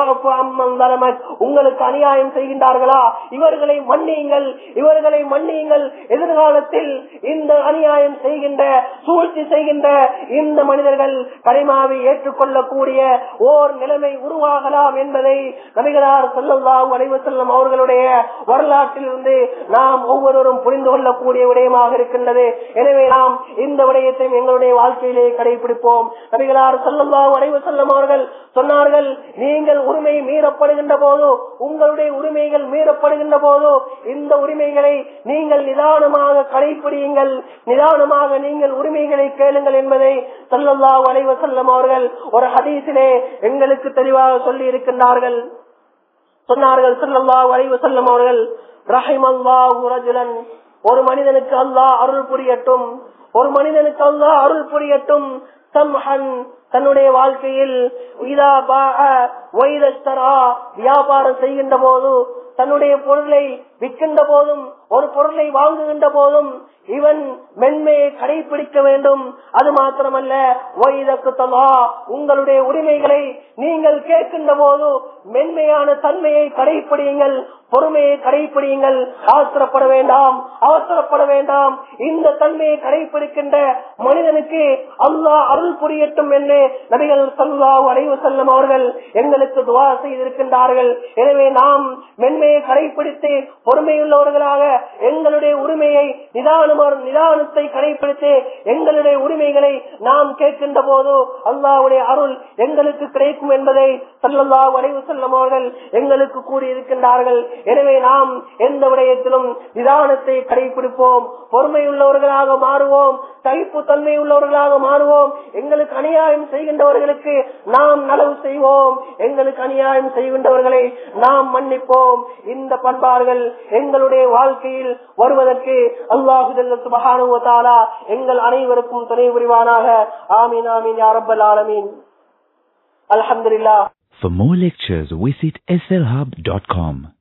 உங்களுக்கு அநியாயம் செய்கின்றார்களா இவர்களை மன்னியுங்கள், இவர்களை மன்னியுங்கள். எதிர்காலத்தில் இந்த அநியாயம் செய்கின்ற சூழ்ச்சி செய்கின்ற இந்த மனிதர்கள் கலிமாவை ஏற்றுக்கொள்ளக்கூடிய ஓர் நிலைமை உருவாகலாம் என்பதை நபிகளார் ஸல்லல்லாஹு அலைஹி வஸல்லம் அவர்களுடைய வரலாற்றிலிருந்து நாம் ஒவ்வொருவரும் புரிந்து கொள்ளக்கூடிய விடயமாக இருக்கின்றது. எனவே நாம் இந்த விடயத்தை எங்களுடைய வாழ்க்கையிலே கடைபிடிப்போம். நபிகளார் ஸல்லல்லாஹு அலைஹி வஸல்லம் அவர்கள் சொன்னார்கள், நீங்கள் உரிமை மீறப்படுகின்ற போது, உங்களுடைய உரிமைகள் மீறப்படுகின்ற போது இந்த உரிமைகளை நீங்கள் நிதானமாக கடைபிடியுங்கள், நிதானமாக நீங்கள் உரிமைகளை கேளுங்கள் என்பதை ஸல்லல்லாஹு அலைஹி வஸல்லம் அவர்கள் ஒரு ஹதீஸிலே எங்களுக்கு தெளிவாக சொல்லி இருக்கின்றார்கள். சொன்னார்கள் ஸல்லல்லாஹு அலைஹி வஸல்லம் அவர்கள், ரஹிமல்லாஹு ரஜுலன், ஒரு மனிதனுக்கு அல்லாஹ் அருள் புரியட்டும், ஒரு மனிதனுக்கு அல்லாஹ் அருள் புரியட்டும், சம்ஹன், தன்னுடைய வாழ்க்கையில் இதா பாஅ வைதஸ்தரா, வியாபாரம் செய்கின்ற போது, தன்னுடைய பொருளை விற்கின்ற போதும் ஒரு பொருளை வாங்குகின்ற போதும் இவன் மென்மையை கடைபிடிக்க வேண்டும். அது மாத்திரமல்ல, உங்களுடைய உரிமைகளை நீங்கள் கேட்கின்ற போது மென்மையான தன்மையை கடைபிடியுங்கள், பொறுமையை கடைபிடியுங்கள். அவசரப்பட வேண்டாம், அவசரப்பட வேண்டாம். இந்த தன்மையை கடைபிடிக்கின்ற மனிதனுக்கு அல்லாஹ் அருள் புரியட்டும் என்று நபிகள் ஸல்லல்லாஹு அலைஹி வஸல்லம் அவர்கள் எங்களுக்கு துஆ செய்திருக்கின்றார்கள். எனவே நாம் மென்மையை கடைபிடித்து பொறுமையுள்ளவர்களாக எங்களுடைய உரிமையை நிதான நிதானத்தை கடைபிடித்து எங்களுடைய உரிமைகளை நாம் கேட்கின்ற போது அல்லாஹ்வுடைய அருள் எங்களுக்கு கிடைக்கும் என்பதை ஸல்லல்லாஹு அலைஹி வஸல்லம் அவர்கள் எங்களுக்கு கூறியிருக்கின்றார்கள். எனவே நாம் எந்த விடயத்திலும் நிதானத்தை கடைபிடிப்போம், பொறுமையுள்ளவர்களாக மாறுவோம், சகிப்பு தன்மை உள்ளவர்களாக மாறுவோம். எங்களுக்கு அநியாயம் செய்கின்றவர்களுக்கு நாம் நலவு செய்வோம், எங்களுக்கு அநியாயம் செய்கின்றவர்களை நாம் மன்னிப்போம். இந்த பண்பாடுகள் எங்களுடைய வாழ்க்கையில் வருவதற்கு அல்லாஹு ஜல்ல சுப்ஹானஹு வ தஆலா எங்கள் அனைவருக்கும் துணை புரிவானாக. ஆமீன் ஆமீன் யா ரப்பல் ஆலமீன். அல்ஹம்துலில்லாஹ். For more lectures, visit S L hub dot com.